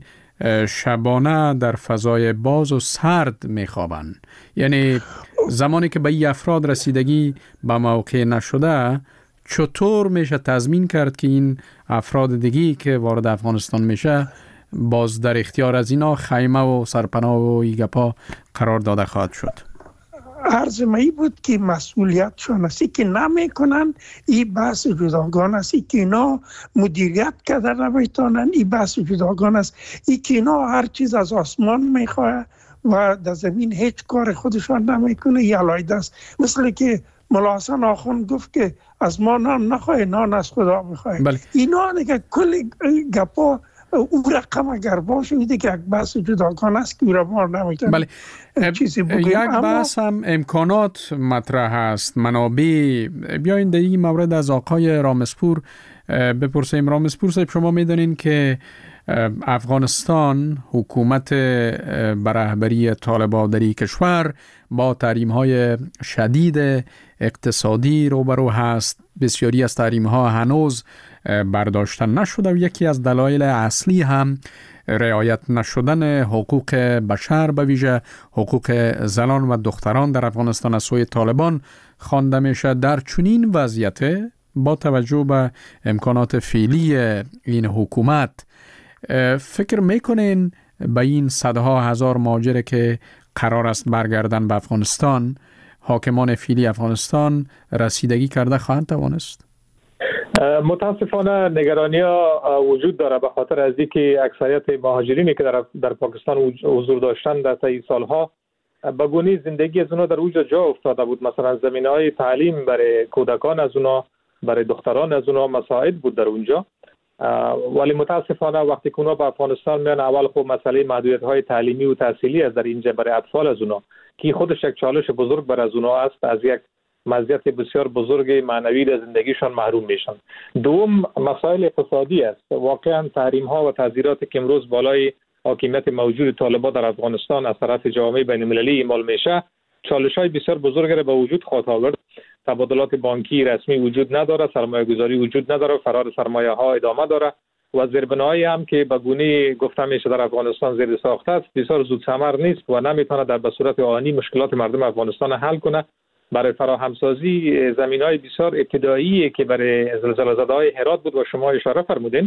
شبانه در فضای باز و سرد میخوابند. یعنی زمانی که به این افراد رسیدگی به موقع نشده، چطور میشه تضمین کرد که این افراد دیگی که وارد افغانستان میشه باز در اختیار از اینا خیمه و سرپناه و ایگپا قرار داده خواهد شد؟ عرض می بود که مسئولیت شناسی که نمیکنن، این بحث جداگانه است. که اینا مدیریت کرده نمیتونن، این بحث جداگانه است. این که اینا هر چیز از آسمان میخواه و در زمین هیچ کار خودشان نمیکنه، یه علایده است. مثل که ملا حسن آخوند گفت که از ما نان نخواه، نان از خدا میخواه. اینا دیگه کل گپا او رقم اگر باشه میده که یک بحث جداگانه است که او را ما نمیتونن چیزی بگیم. یک بحث هم امکانات مطرح است، منابع. بیاین در این مورد از آقای رامسپور بپرسیم. رامسپور صاحب، شما میدونین که افغانستان حکومت بر رهبری طالبان در این کشور با تحریم‌های شدید اقتصادی روبرو هست. بسیاری از تحریم‌ها هنوز برداشته نشده و یکی از دلایل اصلی هم رعایت نشدن حقوق بشر، به ویژه حقوق زنان و دختران در افغانستان از سوی طالبان خوانده میشه. در چنین وضعیت با توجه به امکانات فعلی این حکومت، فکر میکنین به این صدها هزار مهاجر که قرار است برگردن به افغانستان، حاکمان فعلی افغانستان رسیدگی کرده خواهند توانست؟ متاسفانه نگرانی ها وجود داره به خاطر از اینکه اکثریت مهاجرینی که در پاکستان حضور داشتن در طی سالها به گونه زندگی از اونا در اوج جا افتاده بود. مثلا زمینه‌های تعلیم برای کودکان از اونا، برای دختران از اونا مساعد بود در اونجا. ولی متاسفانه وقتی که اونا به افغانستان میان، اول خب مسئله محدودیت‌های تعلیمی و تحصیلی از در اینجا برای اطفال از اونا که خودش یک چالش بزرگ برای از اونا است، از یک مزیت بسیار بزرگ معنوی در زندگیشان محروم میشن. دوم مسائل اقتصادی است. واقعا تحریم ها و تعزیراتی که امروز بالای حاکمیت موجود طالبان در افغانستان از طرف جامعه بین‌المللی اعمال میشه، چالش‌های بسیار بزرگ را به وجود خواهد آورد. تبادلات بانکی رسمی وجود نداره، سرمایه‌گذاری وجود نداره، فرار سرمایه‌ها ادامه داره و زیربنایی هم که به گونه گفته میشه در افغانستان زیر ساخته است بسیار زود ثمر نیست و نمیتونه در به صورت آنی مشکلات مردم افغانستان حل کنه. برای فراهمسازی زمین‌های بسیار ابتدایی که برای زلزله زده‌های هرات بود و شما اشاره فرمودین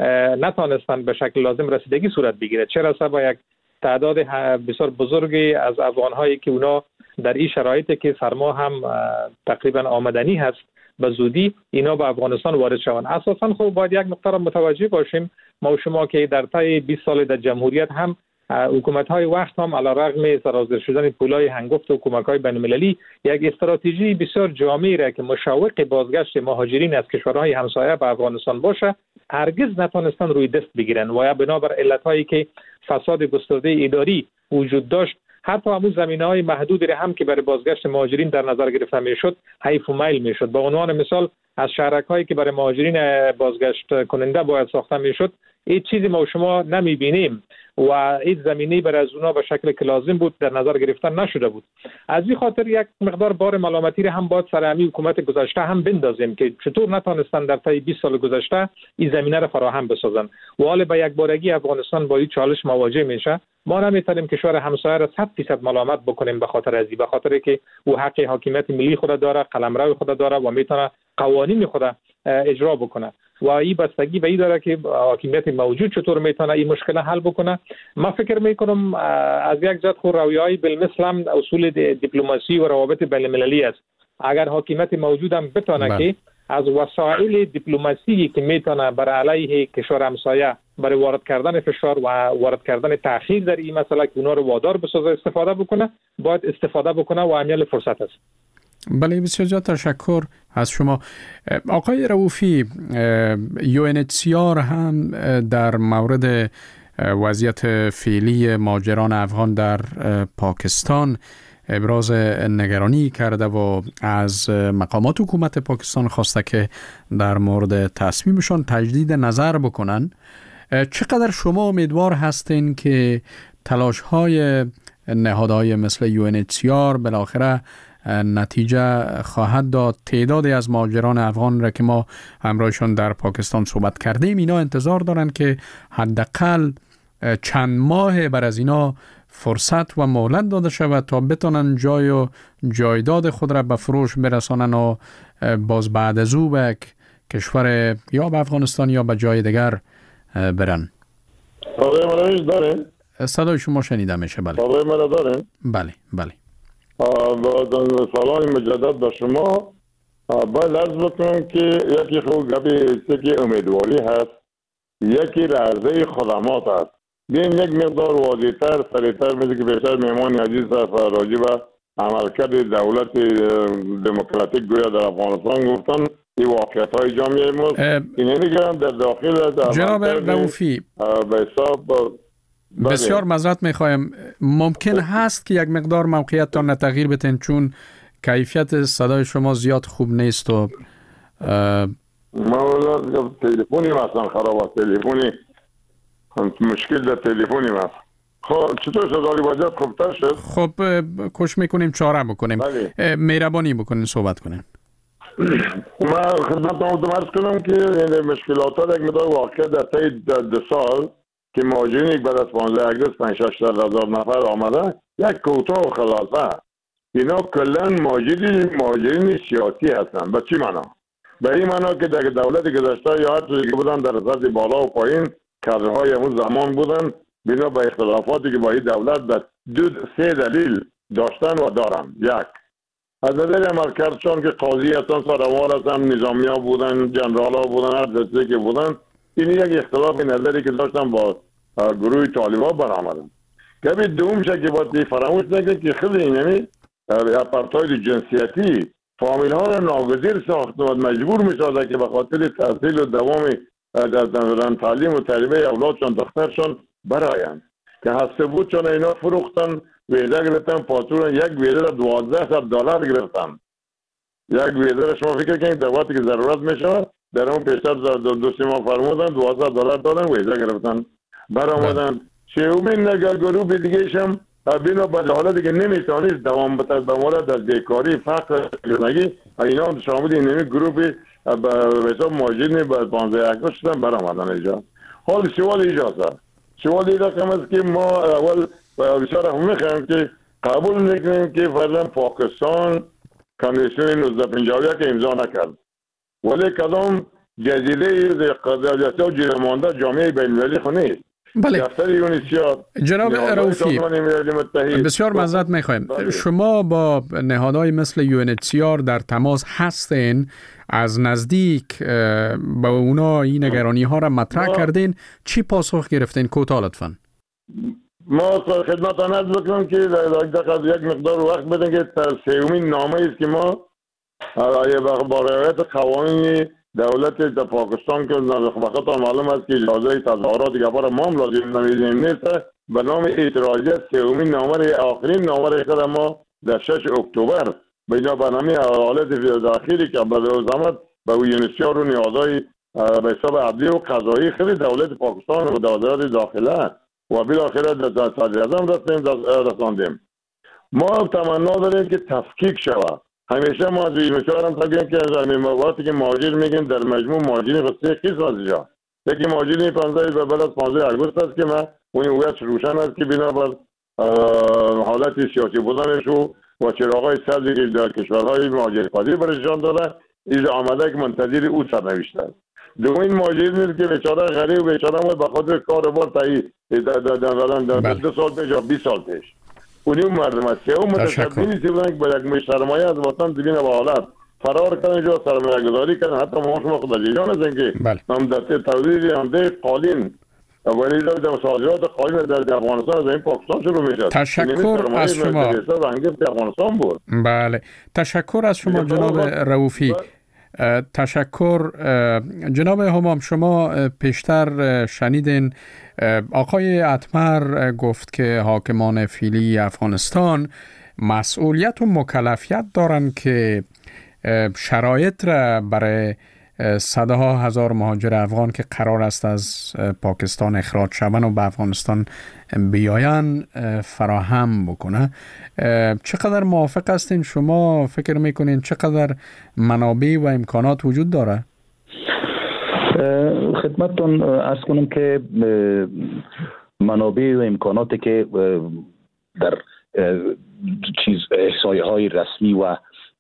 نتونستند به شکل لازم رسیدگی صورت بگیره، چه رسه با یک تعداد بسیار بزرگی از افغان‌هایی که اونا در این شرایطی که سرما هم تقریبا آمدنی هست به زودی اینا به افغانستان وارد شوند. اساساً خب باید یک نکته را متوجه باشیم، ما و شما که در طی 20 سال در جمهوریت هم حکومت‌های وقت هم علیرغم سرازیر شدن پولای هنگفت و کمک‌های بین‌المللی یک استراتژی بسیار جامعی را که مشوق بازگشت مهاجرین از کشورهای همسایه به افغانستان باشه هرگز نتونستن روی دست بگیرن و یا بنابر علت‌هایی که فساد گسترده اداری وجود داشت حتی همون زمینه‌های محدودی را هم که برای بازگشت مهاجرین در نظر گرفته میشد حیف و میل میشد. به عنوان مثال از شهرک‌هایی که برای مهاجرین بازگشت کننده باید ساخته میشد این چیزی ما و شما نمیبینیم و این زمینه برای از اونا به شکل که لازم بود در نظر گرفتن نشده بود. از این خاطر یک مقدار بار ملامتی را هم باید سر همین حکومت گذشته هم بندازیم که چطور نتونستن در طی 20 سال گذشته این زمینه را فراهم بسازن و حالا به یک بارگی افغانستان با این چالش مواجه میشه. ما نمیتونیم کشور همسایه را 100% ملامت بکنیم به خاطر ازی، به خاطر که او حق حاکمیت ملی خود داره، قلمرو خود داره و میتونه قوانین خود اجرا بکنه و این بستگی به این داره که حاکمیت موجود چطور میتونه این مشکل حل بکنه. من فکر میکنم از یک جهت خود رویای بالمثل هم اصول دیپلماسی و روابط بین‌المللی است. اگر حاکمیت موجود هم بتونه که از وسایل دیپلماسی که میتونه برای علیه کشور همسایه برای وارد کردن فشار و وارد کردن تأخیر در این مسئله که اونا رو وادار بسازه استفاده بکنه، باید استفاده بکنه و امیال فرصت است. بله، بسیار زیاد تشکر از شما. آقای رؤوفی، UNHCR هم در مورد وضعیت فعلی مهاجران افغان در پاکستان ابراز نگرانی کرده و از مقامات حکومت پاکستان خواسته که در مورد تصمیمشان تجدید نظر بکنن. چقدر شما امیدوار هستین که تلاش‌های نهادهای مثل UNHCR بالاخره نتیجه خواهد داد؟ تعدادی از مهاجران افغان را که ما همراهشان در پاکستان صحبت کردیم اینا انتظار دارن که حداقل چند ماه بر از اینا فرصت و مهلت داده شود تا بتونن جای و جایداد خود را به فروش برسانن و باز بعد از او به کشور یا به افغانستان یا به جای دیگر برن. صدای شما شنیده میشه. بله. بله بله. سلام مجدد به شما. باید عرض بکنم که یکی خوب گپی امیدواری هست، یکی عرضه خدمات هست. بین یک مقدار واضح‌تر سریع‌تر مثل که بیشتر مهمان عزیز راجع به عملکرد دولت دموکراتیک گویا در افغانستان گفتن این واقعیت‌های جامعه ما اینه میگم در داخل جناب رؤوفی به حساب بسیار معذرت میخوایم، ممکن هست که یک مقدار موقعیتتان تغییر بدین چون کیفیت صدای شما زیاد خوب نیست و ما تلفنی مثلا خراب است، تلفنی مشکل در تلفنی هست. خب چطور صدای واجد خوبتر شد؟ خب کوشش میکنیم چاره بکنیم. مهربانی بکنین صحبت کنین. من خدمتتون عرض کنم که مشکلات ها یک مقدار واقع در طی 2 سال که مهاجرین بعد از 15 اگست 5-6 هزار نفر آمده یک کوتا و خلاصه اینا کلا مهاجرین سیاسی هستن. به چی معنا؟ به این معنا که در دولت گذشته یا هر چیزی که بودن در سطح بالا و پایین کادرهای اون زمان بودن بنا به اختلافاتی که با این دولت به 2-3 دلیل داشتن و دارن. یک از نظر عملکردشان که قاضی هستن، سروار هستن، نظامی ها بودن، جنرال ها بودن، هر دسته که بودن، این یک اختلاف نظری که داشتن با گروه طالبان برآمدن. کمی دوم شد که باید فراموش نکنید که خیلی اینمی اپارتاید جنسیتی فامیل ها را ناگزیر ساخت و مجبور می سازد که به خاطر تحصیل و دوام در تعلیم و تربیت اولادشان دخترشان برایند که هسته بود چون اینا فروختن ویزه گرفتن، پاسپورت یک ویزه را $1,200 گرفتن. یک ویزه را شما فکر کنید در وقتی که ضرورت میشه در اون پیشتر 2-3 ماه فرمودن $1,200 دادن ویزه گرفتن برآمدن سومین گروه دیگه هم بنا به حالتی که نمیتونید دوام بده به مورد از بیکاری فقر زندگی اینا هم شامل این گروه به حساب مهاجرین به 15 اگست شدن برآمدن اینجا. حال سوال ایجاست. سوال این رقم است که ما اول بسیار هم میخوایم که قبول نکنیم که فرضاً پاکستان کنوانسیون 1951 که امضا نکرد، ولی کدام جزیره قدرت و جیرمانده جامعه بین‌المللی خو نیست. بله جناب رؤوفی، بسیار معذرت میخوایم. شما با نهادهای مثل UNHCR در تماس هستین، از نزدیک با اونا این نگرانی ها را مطرح کردین، چی پاسخ گرفتین؟ کوتاه لطفاً. ما خدمتتان عرض بکنم که در یک مقدار وقت بدن که سومین نامه است که ما با رعایت قوانین دولت پاکستان که وقتا معلوم است که اجازه تظاهرات دیگه بار ما هم لازم نیست، به نام اعتراضیت سومین نامه آخرین نامه خود ما در 6 اکتبر بنا برنامه حالت داخلی که به زحمت به UNHCR و نیازهای به حساب عدلی و قضایی خود دولت پاکستان و وزارت داخله و بالاخره در صدراعظم رساندیم. ما تمنا داریم که تفکیک شود. همیشه ما از UNHCR هم تاگیم که وقتی که مهاجر میگیم در مجموع مهاجرین خصوصی قسم از اینجا یکی مهاجرین 15 به بلد 15 اگست است که ما اون هویت روشن است که بنابر حالت سیاسی بودنش و چراغای سبزی که در کشورهای مهاجر پذیر برشان داره اینجا آمده که منتظر او سرنوشت است. دومین مهاجرین است که بیچاره غریب و بیچاره ما به خاطر کار بار تایی در 2 سال پیش یا 20 سال پیش اونی مردم است که اون متشکرین بودن که با یک سرمایه از وطن دیگه به حالت فرار کردن جو سرمایه گذاری کردن. حتی ما شما خود از ایران هستن که هم در تولید هم ده قالین ولی در صادرات قالین در افغانستان از این پاکستان شروع میشد. تشکر از شما. افغانستان بود. بله تشکر از شما جناب رؤوفی. تشکر جناب همام. شما پیشتر شنیدین آقای اتمر گفت که حاکمان فعلی افغانستان مسئولیت و مکلفیت دارند که شرایط را برای صدها هزار مهاجر افغان که قرار است از پاکستان اخراج شوند و به افغانستان بیاین فراهم بکنه. چقدر موافق هستین؟ شما فکر میکنین چقدر منابع و امکانات وجود داره؟ خدمتتون عرض کنم که منابع و امکاناتی که در احصایه های رسمی و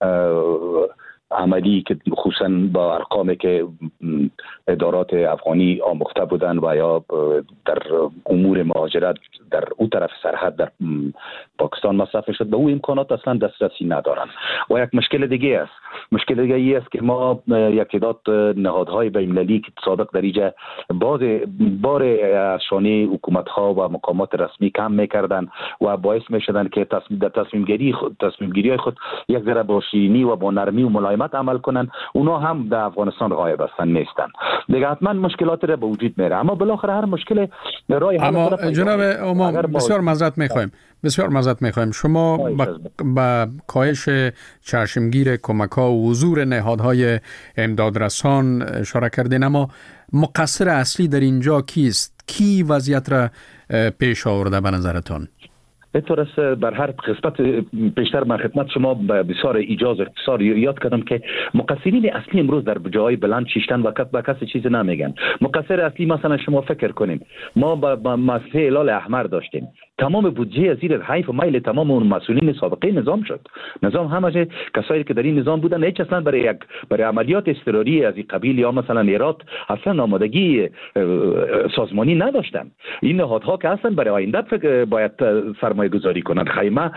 عملی که خصوصا با ارقامی که ادارات افغانی آموخته بودن و یا در امور مهاجرت در اون طرف سرحد در پاکستان مصرف شد، به اون امکانات اصلا دسترسی ندارن. و یک مشکل دیگه است. مشکل دیگه ای است که ما یک تعداد نهادهای بین‌المللی که سابق در اینجا بار از شانه حکومت‌ها و مقامات رسمی کم می‌کردن و باعث می‌شدن که تصمیم گیری خود یک ذره با شیرینی و با نرمی و ملایمت عمل کنن. اونا هم در افغانستان غایب هستن، نیستن. دیگه حتما مشکلات را به وجود میاره، اما بالاخره هر مشکل راه حل. اما جناب امام بسیار معذرت می‌خوایم. شما با کاهش چشمگیر کمک‌ها و حضور نهادهای امدادرسان اشاره کردین، اما مقصر اصلی در اینجا کیست؟ کی وضعیت را پیش آورده به نظرتون؟ به طور است بر هر قسمت پیشتر من خدمت شما بسیار ایجاز اختصار یاد کردم که مقصرین اصلی امروز در جای بلند شیشتن و به کسی چیزی نمیگن. مقصر اصلی مثلا شما فکر کنیم ما با مؤسسه هلال احمر داشتیم، تمام بودجه زیر حیف و میل تمام اون مسئولین سابقه نظام شد. نظام همه کسایی که در این نظام بودن هیچ اصلا برای عملیات اضطراری از این قبیل یا مثلا ایراد اصلا آمادگی سازمانی نداشتن. این نهادها که اصلا برای آینده باید سرمایه گذاری کنند. خیمه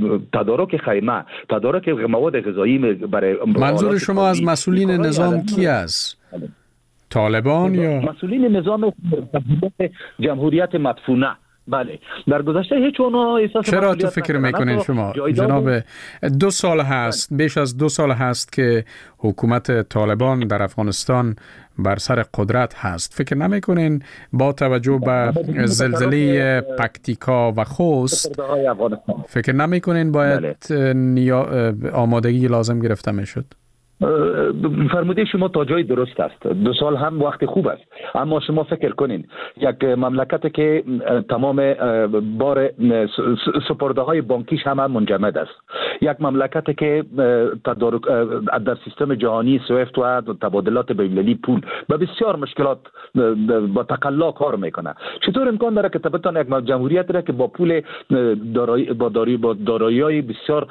تدارک مواد غذایی برای منظور شما از مسئولین نظام کی است؟ طالبان یا مسئولین نظام جمهوریت مدفونه؟ بله در گذشته هیچ اونها احساس چرا تو فکر میکنین شما جناب 2 سال هست، بیش از 2 سال هست که حکومت طالبان در افغانستان بر سر قدرت هست، فکر نمیکنین با توجه به زلزله پکتیکا و خوست فکر نمیکنین باید آمادگی لازم گرفته میشد؟ فرموده شما تا جای درست است. 2 سال هم وقت خوب است، اما شما فکر کنین یک مملکت که تمام بار سپرده های بانکیش هم منجمد است، یک مملکت که در سیستم جهانی سویفت و تبادلات بین‌المللی پول با بسیار مشکلات با تقلا کار میکنه، چطور امکان داره که بتونه یک جمهوریت را که با پول دارایی بسیار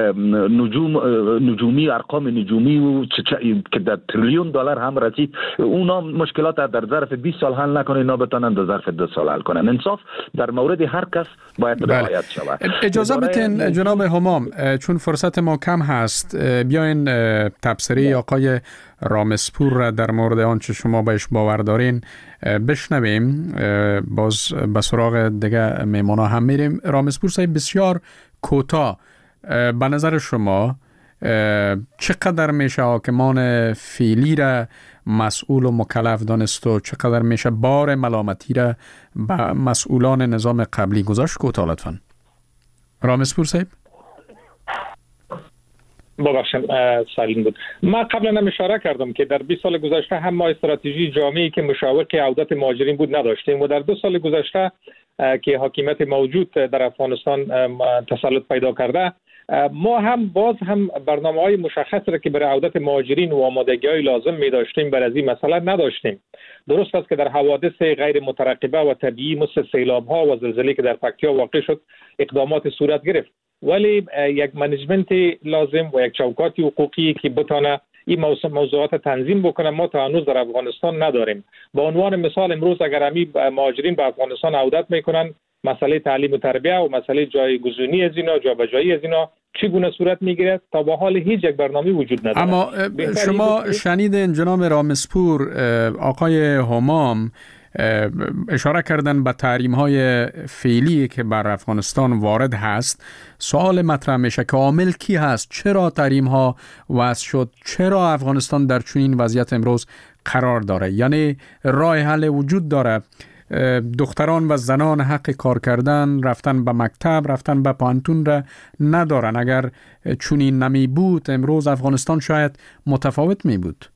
نجومی، ارقام نجومی که در تریلیون دلار هم رسید، اونا مشکلات در ظرف 20 سال حل نکنه، اینا بتونن در ظرف 2 سال حل کنن. انصاف در مورد هر کس باید رعایت شود. اجازه بدین جناب همام، چون فرصت ما کم هست، بیاین تبصره آقای رامسپور را در مورد آنچه شما بهش باور دارین بشنویم، باز به سراغ دیگه میمونا هم میریم. رامسپور صاحب، بسیار کوتاه، به نظر شما چقدر میشه حاکمان فعلی را مسئول و مکلف دانست و چقدر میشه بار ملامتی را به مسئولان نظام قبلی گذاشت؟ کوتاه لطفاً. رامسپور صاحب. ببخشید سالین بود. من قبلا هم اشاره کردم که در 20 سال گذشته هم ما استراتژی جامعی که مشوق عودت مهاجرین بود نداشتیم و در 2 سال گذشته که حاکمیت موجود در افغانستان تسلط پیدا کرده، ما هم باز هم برنامه‌های مشخص را که برای عودت مهاجرین و آمادگی‌های لازم می داشتیم برای این مسئله نداشتیم. درست است که در حوادث غیر مترقبه و طبیعی مثل سیلاب‌ها و زلزله‌ای که در پکتیا واقع شد اقدامات صورت گرفت، ولی یک منیجمنت لازم و یک چوکاتی حقوقی که بتونه این موضوعات تنظیم بکنه ما تا هنوز در افغانستان نداریم. به عنوان مثال امروز اگر همی مهاجرین به افغانستان عودت میکنن، مسئله تعلیم و تربیه و مسئله جایگزینی از اینا، جابجایی از اینا چگونه صورت میگیره تا به حال هیچ یک برنامه وجود نداره. اما شما شنیدین جناب رامسپور، آقای همام اشاره کردن به تحریم‌های فعلی که بر افغانستان وارد هست. سوال مطرح میشه که عامل کی هست؟ چرا تحریم‌ها وضع شد؟ چرا افغانستان در چنین وضعیت امروز قرار داره؟ یعنی راه حل وجود داره؟ دختران و زنان حق کار کردن، رفتن به مکتب، رفتن به پانتون را ندارن. اگر چنین نمی بود امروز افغانستان شاید متفاوت می بود.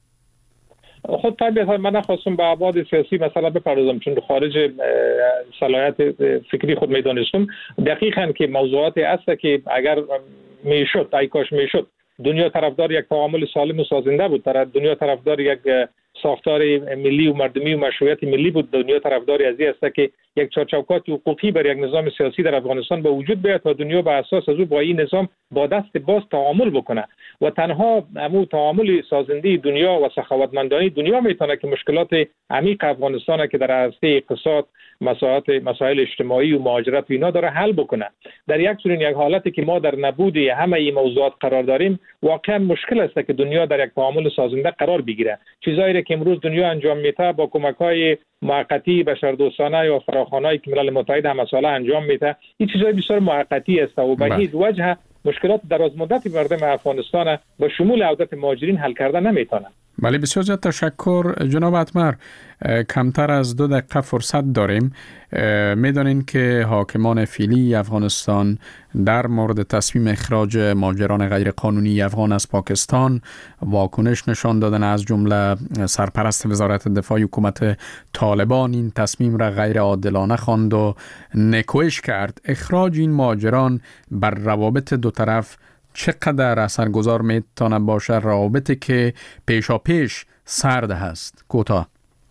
خود طبیعتا من نخواستم به ابعاد سیاسی مثلا بپردازم، چون خارج صلاحیت فکری خود میدانستم. دقیقاً که موضوعاتی است که اگر میشد، ای کاش میشد، دنیا طرفدار یک تعامل سالم و سازنده بود، دنیا طرفدار یک ساختار ملی و مردمی و مشروعیت ملی بود، دنیا طرفدار از این است که یک چارچوبات حقوقی بر یک نظام سیاسی در افغانستان به وجود بیاد و دنیا به اساس از او با این نظام با دست باز تعامل بکنه و تنها همون تعامل سازنده دنیا و سخاوتمندانه دنیا میتونه که مشکلات عمیق افغانستان که در عرصه اقتصاد، مسائل اجتماعی و مهاجرت و اینا داره حل بکنه. در یک حالتی که ما در نبود همه این موضوعات قرار داریم، واقعا مشکل است که دنیا در یک تعامل سازنده قرار بگیره. چیزایی که امروز دنیا انجام میده با کمک‌های موقتی بشردوستانه یا فراخوان‌هایی که ملل متحد هم مسئله انجام میده، این چیزای بسیار موقتی است و به هیچ وجه مشکلات درازمدت مردم افغانستان با شمول عودت مهاجرین حل کردن نمیتونه. بله، بسیار زیاد تشکر جناب اتمر. کمتر از 2 دقیقه فرصت داریم. میدانین که حاکمان فعلی افغانستان در مورد تصمیم اخراج مهاجران غیر قانونی افغان از پاکستان واکنش نشان دادن، از جمله سرپرست وزارت دفاع حکومت طالبان این تصمیم را غیر عادلانه خواند و نکوهش کرد. اخراج این مهاجران بر روابط دو طرف چقدر اثرگذار میتونه باشه؟ روابطی که پیشاپیش سرد هست. کوتاه.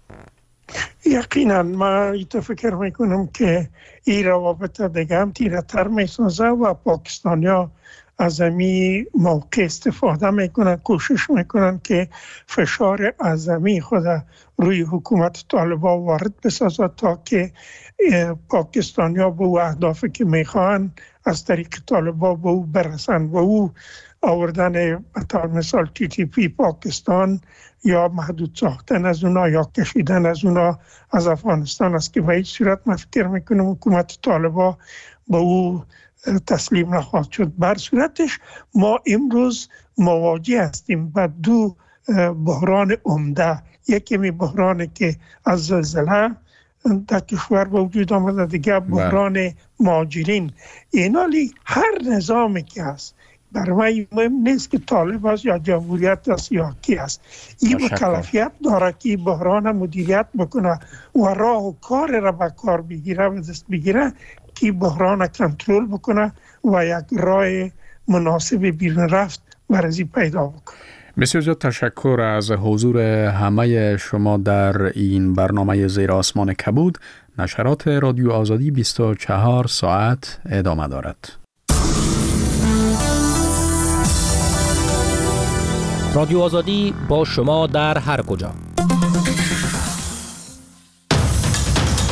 یقینا من فکر میکنم که این روابط دیگه هم تیره تر میسازه و پاکستانیا از امی موقع استفاده میکنن، کوشش میکنن که فشار اعظمی خود روی حکومت طالبان وارد بسازه تا که پاکستانیا به اهدافی که میخوان از طریق طالبان به او برسن و او آوردن به مثال TTP پاکستان یا محدود ساختن از اونا یا کشیدن از اونا از افغانستان است که به هیچ صورت من فکر میکنم حکومت طالبان به او تسلیم نخواهد شد. بر صورتش ما امروز مواجه هستیم با 2 بحران عمده. یکی بحرانی که از زلزله در کشور به وجود آمده، دیگه بحران مهاجرین. اینالی هر نظامی که هست برای مهم نیست که طالب است یا جمهوریت است یا کی است. این مکلفیت داره که بحران مدیریت بکنه و راه و کار را به کار بگیره و دست بگیره که بحران کنترل بکنه و یک راه مناسب بیرون رفت برای پیدا بکنه. بسیار زیاد تشکر از حضور همه شما در این برنامه زیر آسمان کبود. نشرات رادیو آزادی 24 ساعت ادامه دارد. رادیو آزادی با شما در هر کجا.